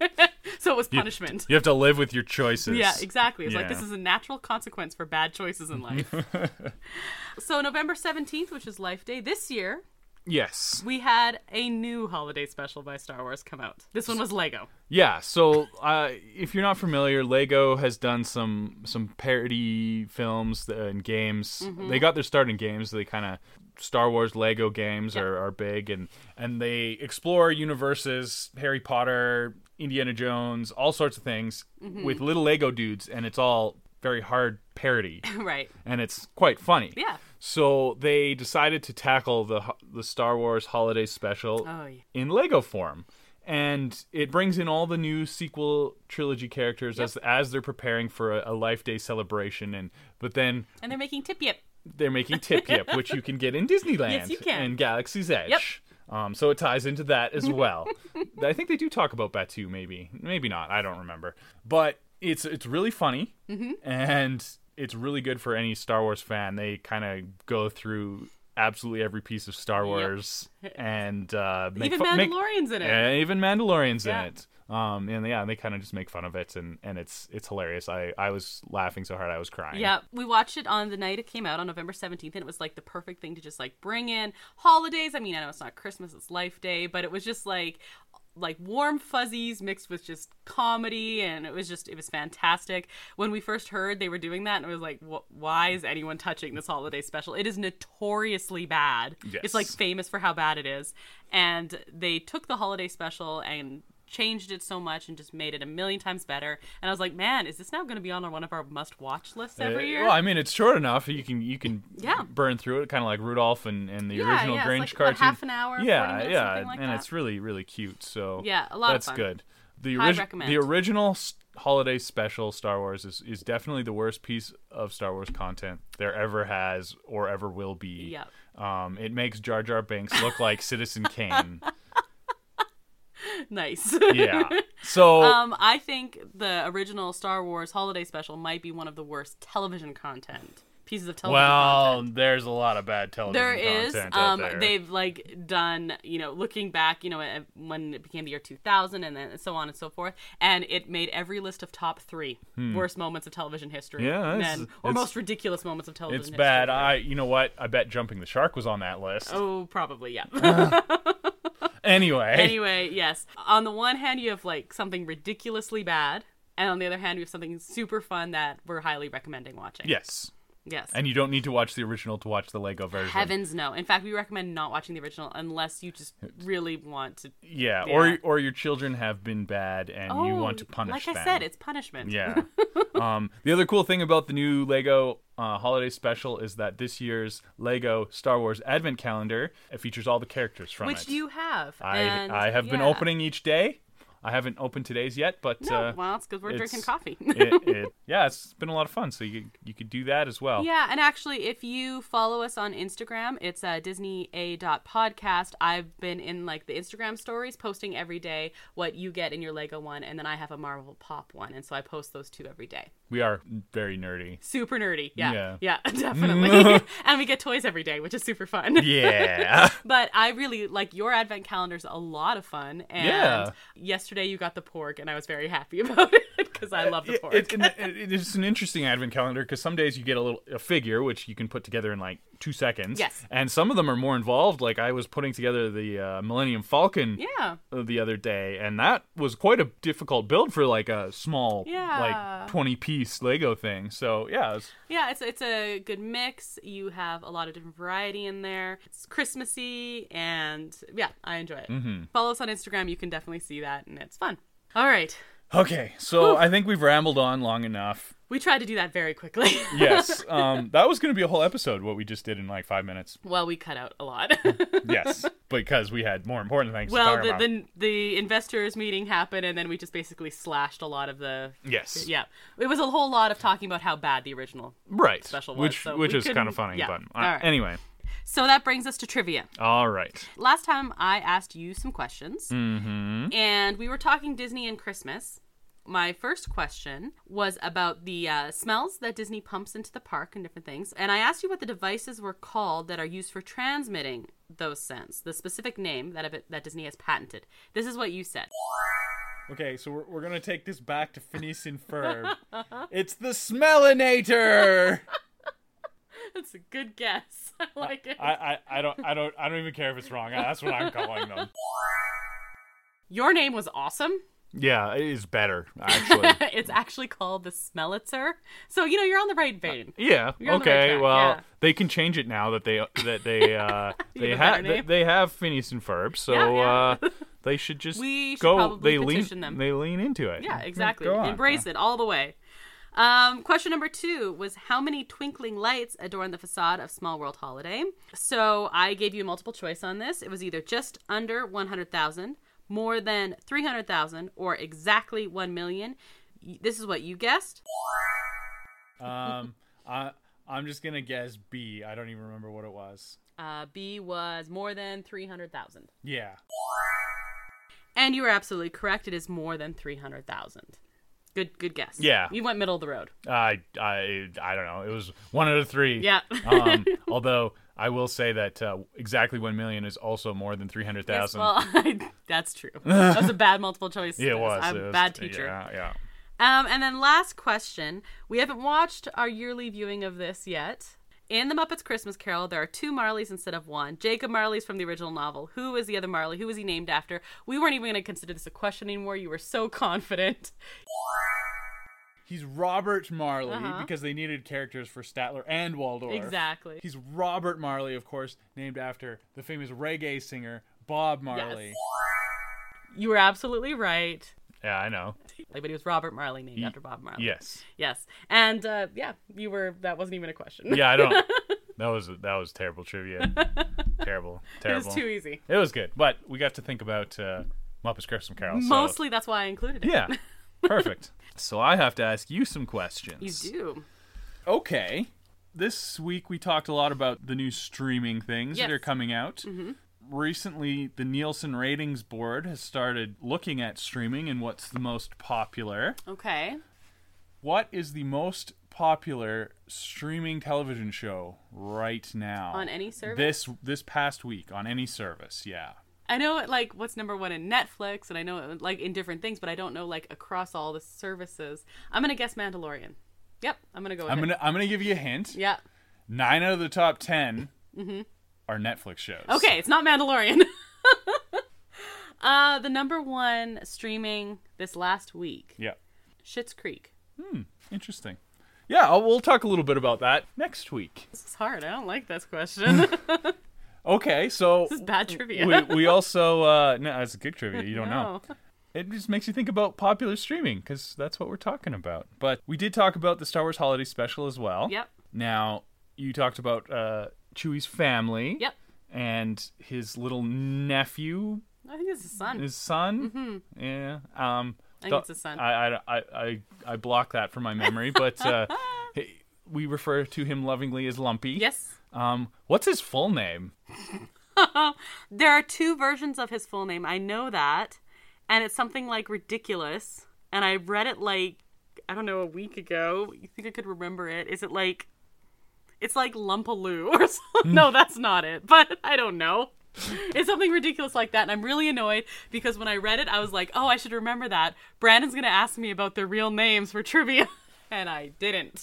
So it was punishment. You have to live with your choices. Yeah, exactly. It's Yeah. like this is a natural consequence for bad choices in life. So November seventeenth, which is Life Day, this year, Yes. we had a new holiday special by Star Wars come out. This one was Lego. Yeah, so uh, if you're not familiar, Lego has done some some parody films and games. Mm-hmm. They got their start in games. They kind of Star Wars Lego games Yeah. are, are big, and and they explore universes, Harry Potter, Indiana Jones, all sorts of things Mm-hmm. with little Lego dudes, and it's all very hard parody, Right. and it's quite funny. Yeah. So they decided to tackle the ho- the Star Wars holiday special Oh, yeah. in Lego form. And it brings in all the new sequel trilogy characters Yep. as as they're preparing for a, a Life Day celebration, and but then And they're making Tip Yip. they're making Tip Yip, which you can get in Disneyland Yes, you can. and Galaxy's Edge. Yep. Um, so it ties into that as well. I think they do talk about Batuu, maybe, maybe not. I don't remember, but it's it's really funny, Mm-hmm. and it's really good for any Star Wars fan. They kind of go through absolutely every piece of Star Wars and uh, make Even fu- make- Mandalorians in it. yeah, even Mandalorians Yeah. in it. Um, and yeah, they kind of just make fun of it, and, and it's it's hilarious. I, I was laughing so hard I was crying. Yeah, we watched it on the night it came out on November seventeenth, and it was like the perfect thing to just like bring in holidays. I mean, I know it's not Christmas, it's Life Day, but it was just like like warm fuzzies mixed with just comedy, and it was just, it was fantastic. When we first heard they were doing that, and it was like, why is anyone touching this holiday special? It is notoriously bad. Yes. It's like famous for how bad it is. And they took the holiday special and changed it so much and just made it a million times better. And I was like, man, is this now going to be on one of our must-watch lists every Uh, year? Well, I mean, it's short enough. You can you can Yeah. burn through it, kind of like Rudolph and, and the Yeah, original yeah, it's Grinch like, what, cartoon. half an hour, yeah, forty minutes, yeah, something like and that? it's really really cute. So Yeah, a lot of that's fun. good. The Highly orig- recommend. the original s- holiday special Star Wars is, is definitely the worst piece of Star Wars content there ever has or ever will be. Yep. Um, it makes Jar Jar Binks look like Citizen Kane. Nice. Yeah. So Um, I think the original Star Wars holiday special might be one of the worst television content pieces of television well, content. there's a lot of bad television There is. content out Um, there. they've like done, you know, looking back, you know, uh, when it became the year two thousand, and then so on and so forth, and it made every list of top three worst moments of television history. Hmm. Yeah, it's- and, or it's- most ridiculous moments of television. It's history. bad. I, you know what? I bet Jumping the Shark was on that list. Oh, probably, yeah. Anyway. Anyway, yes. On the one hand, you have like something ridiculously bad, and on the other hand, you have something super fun that we're highly recommending watching. Yes. Yes. And you don't need to watch the original to watch the Lego version. Heavens no. In fact, we recommend not watching the original unless you just really want to. Yeah, Yeah. or or your children have been bad and you want to punish like them. Like I said, it's punishment. Yeah. um, the other cool thing about the new Lego uh, holiday special is that this year's Lego Star Wars Advent Calendar, it features all the characters from Which it. you have. I and, I have been yeah. opening each day. I haven't opened today's yet, but No, uh, well, it's because we're it's- drinking coffee. it, it, yeah, it's been a lot of fun. So you you could do that as well. Yeah, and actually, if you follow us on Instagram, it's uh, Disney A podcast. I've been in like the Instagram stories posting every day what you get in your Lego one, and then I have a Marvel Pop one, and so I post those two every day. We are very nerdy. Super nerdy. Yeah. Yeah. Yeah, definitely. And we get toys every day, which is super fun. Yeah. But I really like your advent calendar's a lot of fun. And Yeah. yesterday you got the pork, and I was very happy about it because I love the It- pork. It, it, it's an interesting advent calendar because some days you get a little a figure which you can put together in like two seconds. Yes. And some of them are more involved. Like I was putting together the uh, Millennium Falcon Yeah. the other day, and that was quite a difficult build for like a small, Yeah. like twenty piece Lego thing. So yeah, it's, Yeah, it's it's a good mix. You have a lot of different variety in there. It's Christmassy, and yeah, I enjoy it. Mm-hmm. Follow us on Instagram. You can definitely see that, and it's fun. All right. okay. So I think we've rambled on long enough. We tried to do that very quickly. Yes. Um, that was going to be a whole episode. What we just did in like five minutes. Well, we cut out a lot. Yes, because we had more important things Well, to talk the, about. the the investors meeting happened, and then we just basically slashed a lot of the. Yes. Yeah, it was a whole lot of talking about how bad the original. Right. special was, which so which we is kind couldn't- of funny, yeah. but uh, All right. anyway. So that brings us to trivia. All right. Last time I asked you some questions, Mm-hmm. and we were talking Disney and Christmas. My first question was about the uh, smells that Disney pumps into the park and different things. And I asked you what the devices were called that are used for transmitting those scents, the specific name that, it, that Disney has patented. This is what you said. Okay, so we're, we're going to take this back to Phineas and Ferb. It's the Smellinator! That's a good guess. I like it. I, I, I don't I don't I don't even care if it's wrong. That's what I'm calling them. Your name was awesome. Yeah, it is better, actually. It's actually called the Smellitzer. So, you know, you're on the right vein. Yeah. You're on the Okay. right track, well, yeah. they can change it now that they that they uh they have a have better they, name. they have Phineas and Ferb, so Yeah, yeah. uh they should just We should go. probably They lean petition them. they lean into it. Yeah, exactly. Go on. Embrace it all the way. Um, question number two was how many twinkling lights adorn the facade of Small World Holiday? So I gave you a multiple choice on this. It was either just under one hundred thousand, more than three hundred thousand, or exactly one million. Y- This is what you guessed. Um, I I'm just gonna guess B. I don't even remember what it was. Uh, B was more than three hundred thousand. Yeah. And you were absolutely correct. It is more than three hundred thousand. Good good guess. Yeah. You went middle of the road. I I I don't know. It was one out of three. Yeah. um, although I will say that uh, exactly one million is also more than three hundred Yes, thousand. well, I, that's true. That was a bad multiple choice. Yeah, it was. I'm it a was- bad teacher. Yeah, yeah. Um, and then last question. We haven't watched our yearly viewing of this yet. In The Muppets Christmas Carol, there are two Marleys instead of one. Jacob Marley's from the original novel. Who is the other Marley? Who is he named after? We weren't even going to consider this a question anymore. You were so confident. He's Robert Marley, Uh-huh. because they needed characters for Statler and Waldorf. Exactly. He's Robert Marley, of course, named after the famous reggae singer Bob Marley. Yes. You were absolutely right. Yeah, I know. Like, but he was Robert Marley, named Ye- after Bob Marley. Yes. Yes. And, uh, yeah, you were, that wasn't even a question. Yeah, I don't. That was that was terrible trivia. terrible, terrible. It was too easy. It was good, but we got to think about uh, Muppets Christmas Carol. So. Mostly that's why I included it. Yeah, perfect. So I have to ask you some questions. You do. Okay. This week we talked a lot about the new streaming things Yes. that are coming out. Mm-hmm. Recently, the Nielsen Ratings Board has started looking at streaming and what's the most popular. Okay. What is the most popular streaming television show right now? On any service? This this past week on any service, yeah. I know, like, what's number one in Netflix, and I know, like, in different things, but I don't know, like, across all the services. I'm going to guess Mandalorian. Yep, I'm going to go with I'm it. gonna I'm gonna give you a hint. Yeah. Nine out of the top ten Mm-hmm. are Netflix shows. Okay, it's not Mandalorian. uh, the number one streaming this last week. Yeah. Schitt's Creek. Hmm. Interesting. Yeah, I'll, we'll talk a little bit about that next week. This is hard. I don't like this question. Okay, so This is bad trivia. we we also uh, no, that's a good trivia. You don't know. No. It just makes you think about popular streaming because that's what we're talking about. But we did talk about the Star Wars Holiday Special as well. Yep. Now you talked about uh, Chewie's family. Yep. And his little nephew, I think it's his son. his son. Mm-hmm. Yeah. Um, I think th- it's his son. I, I, I, I, I block that from my memory, but uh, he- we refer to him lovingly as Lumpy. Yes. Um, what's his full name? There are two versions of his full name. I know that. And it's something like ridiculous. And I read it like, I don't know, a week ago. You think I could remember it? Is it like, it's like Lumpaloo or something? No, that's not it. But I don't know. It's something ridiculous like that. And I'm really annoyed because when I read it, I was like, oh, I should remember that. Brandon's going to ask me about their real names for trivia. And I didn't.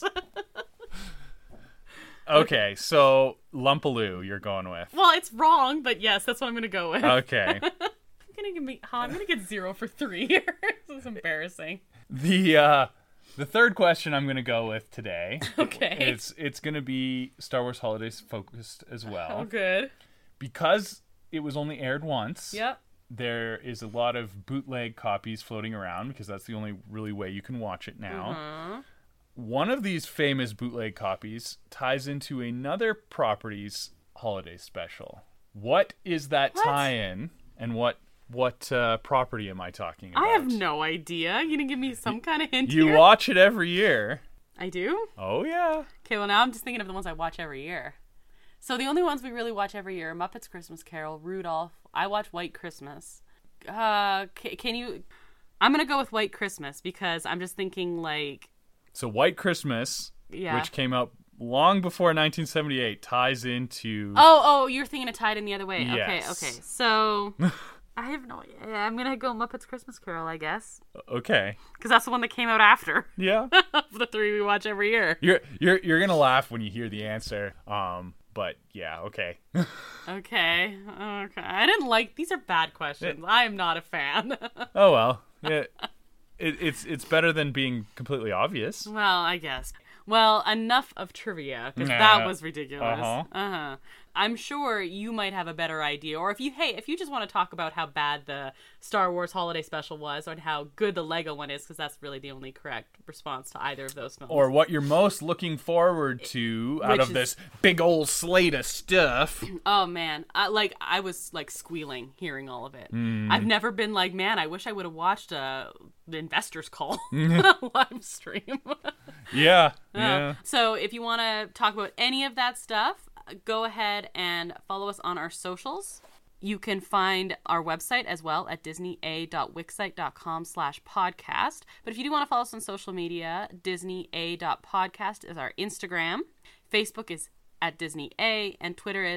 Okay, so Lumpaloo you're going with. Well, it's wrong, but yes, that's what I'm going to go with. Okay. I'm gonna give me. Oh, I'm gonna get zero for three here. This is embarrassing. The uh the third question I'm going to go with today. Okay. It's it's going to be Star Wars Holidays focused as well. Oh, good. Because it was only aired once. Yep. There is a lot of bootleg copies floating around because that's the only really way you can watch it now. Uh-huh. One of these famous bootleg copies ties into another property's holiday special. What is that What? tie-in, and what what uh, property am I talking about? I have no idea. You gonna give me some kind of hint You here? watch it every year. I do? Oh, yeah. Okay, well, now I'm just thinking of the ones I watch every year. So the only ones we really watch every year are Muppets Christmas Carol, Rudolph. I watch White Christmas. Uh, can, can you... I'm gonna go with White Christmas because I'm just thinking, like... So White Christmas, Yeah. which came out long before nineteen seventy-eight, ties into... Oh, oh, you're thinking it tied in the other way. Yes. Okay, okay. So... I have no idea. I'm gonna go Muppets Christmas Carol, I guess. Okay. Because that's the one that came out after. Yeah. Of the three we watch every year. You're you're you're gonna laugh when you hear the answer. Um, but yeah, okay. Okay. Okay. I didn't like... These are bad questions. I am not a fan. Oh well. Yeah. It, it's it's better than being completely obvious. Well, I guess. Well, enough of trivia, because Nah. that was ridiculous. Uh-huh. Uh-huh. I'm sure you might have a better idea. Or if you, hey, if you just want to talk about how bad the Star Wars Holiday Special was, or how good the Lego one is, because that's really the only correct response to either of those films. Or what you're most looking forward to out Which of is- this big old slate of stuff. Oh, man. I, like, I was, like, squealing hearing all of it. I've never been like, man, I wish I would have watched uh, the Investors Call live stream. Yeah. Uh, Yeah. So if you want to talk about any of that stuff, go ahead and follow us on our socials. You can find our website as well at disneya.wixsite.com slash podcast. But if you do want to follow us on social media, disneya.podcast is our Instagram. Facebook is at disneya, and Twitter is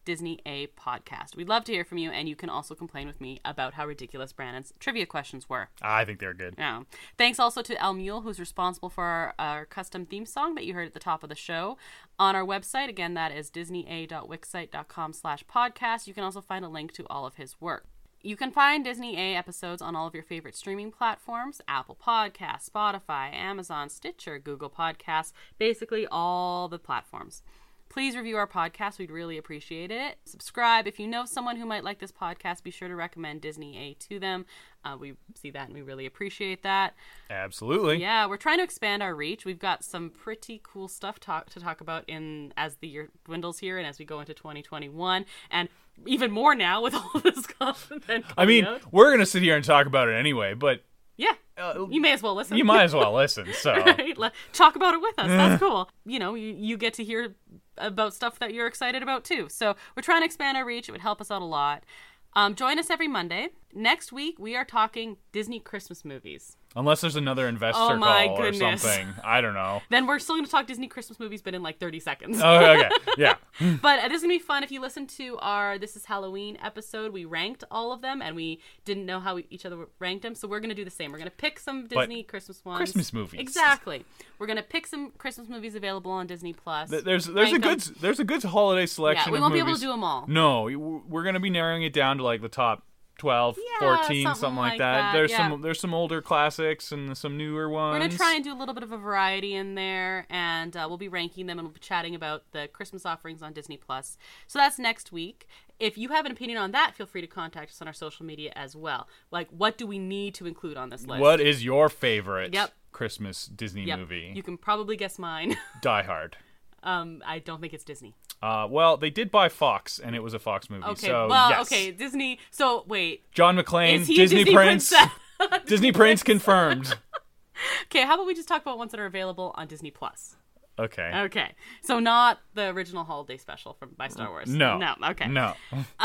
Disney A Podcast. We'd love to hear from you, and you can also complain with me about how ridiculous Brandon's trivia questions were. I think they're good. Yeah. Thanks also to El Mule, who's responsible for our, our custom theme song that you heard at the top of the show. On our website, again, that is disneya.wixsite.com slash podcast. You can also find a link to all of his work. You can find Disney A episodes on all of your favorite streaming platforms: Apple Podcasts, Spotify, Amazon, Stitcher, Google Podcasts, basically all the platforms. Please review our podcast. We'd really appreciate it. Subscribe. If you know someone who might like this podcast, be sure to recommend Disney A to them. Uh, we see that and we really appreciate that. Absolutely. Yeah, we're trying to expand our reach. We've got some pretty cool stuff talk, to talk about in as the year dwindles here and as we go into twenty twenty-one. And even more now with all this content. I mean, out. we're going to sit here and talk about it anyway, but Yeah, uh, you may as well listen. you might as well listen. So Right? Let- Talk about it with us. That's cool. You know, you, you get to hear about stuff that you're excited about too. So we're trying to expand our reach. It would help us out a lot. Um, join us every Monday. Next week, we are talking Disney Christmas movies. unless there's another investor Oh my call goodness. or something. I don't know. Then we're still going to talk Disney Christmas movies, but in like thirty seconds. Oh, okay. Yeah. But uh, this is going to be fun. If you listen to our This is Halloween episode, we ranked all of them, and we didn't know how we, each other ranked them. So we're going to do the same. We're going to pick some Disney But Christmas ones. Christmas movies. Exactly. We're going to pick some Christmas movies available on Disney Plus. Th- There's there's a rank good them. there's a good holiday selection. Yeah, we of won't be movies. able to do them all. No, w- we're gonna be narrowing it down to like the top twelve, Yeah, fourteen, something something, like like that. that, There's yeah. some there's some older classics and some newer ones. We're going to try and do a little bit of a variety in there, and uh, we'll be ranking them, and we'll be chatting about the Christmas offerings on Disney Plus. So that's next week. If you have an opinion on that, feel free to contact us on our social media as well. Like, what do we need to include on this list? What is your favorite Yep. Christmas Disney Yep. movie? You can probably guess mine. Die Hard. um, I don't think it's Disney. Uh, well, they did buy Fox, and it was a Fox movie. Okay, so well, yes. okay, Disney. So, wait. John McClane, Is he Disney, Disney Prince. Princess? Disney Prince confirmed. Okay, how about we just talk about ones that are available on Disney Plus? Okay. Okay, so not the original holiday special from by Star Wars. No. No, okay. No.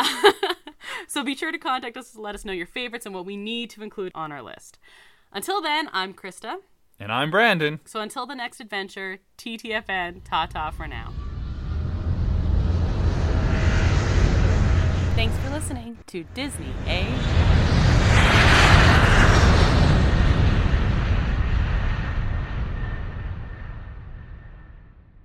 So be sure to contact us to let us know your favorites and what we need to include on our list. Until then, I'm Krista. And I'm Brandon. So until the next adventure, T T F N, ta-ta for now. Thanks for listening to Disney A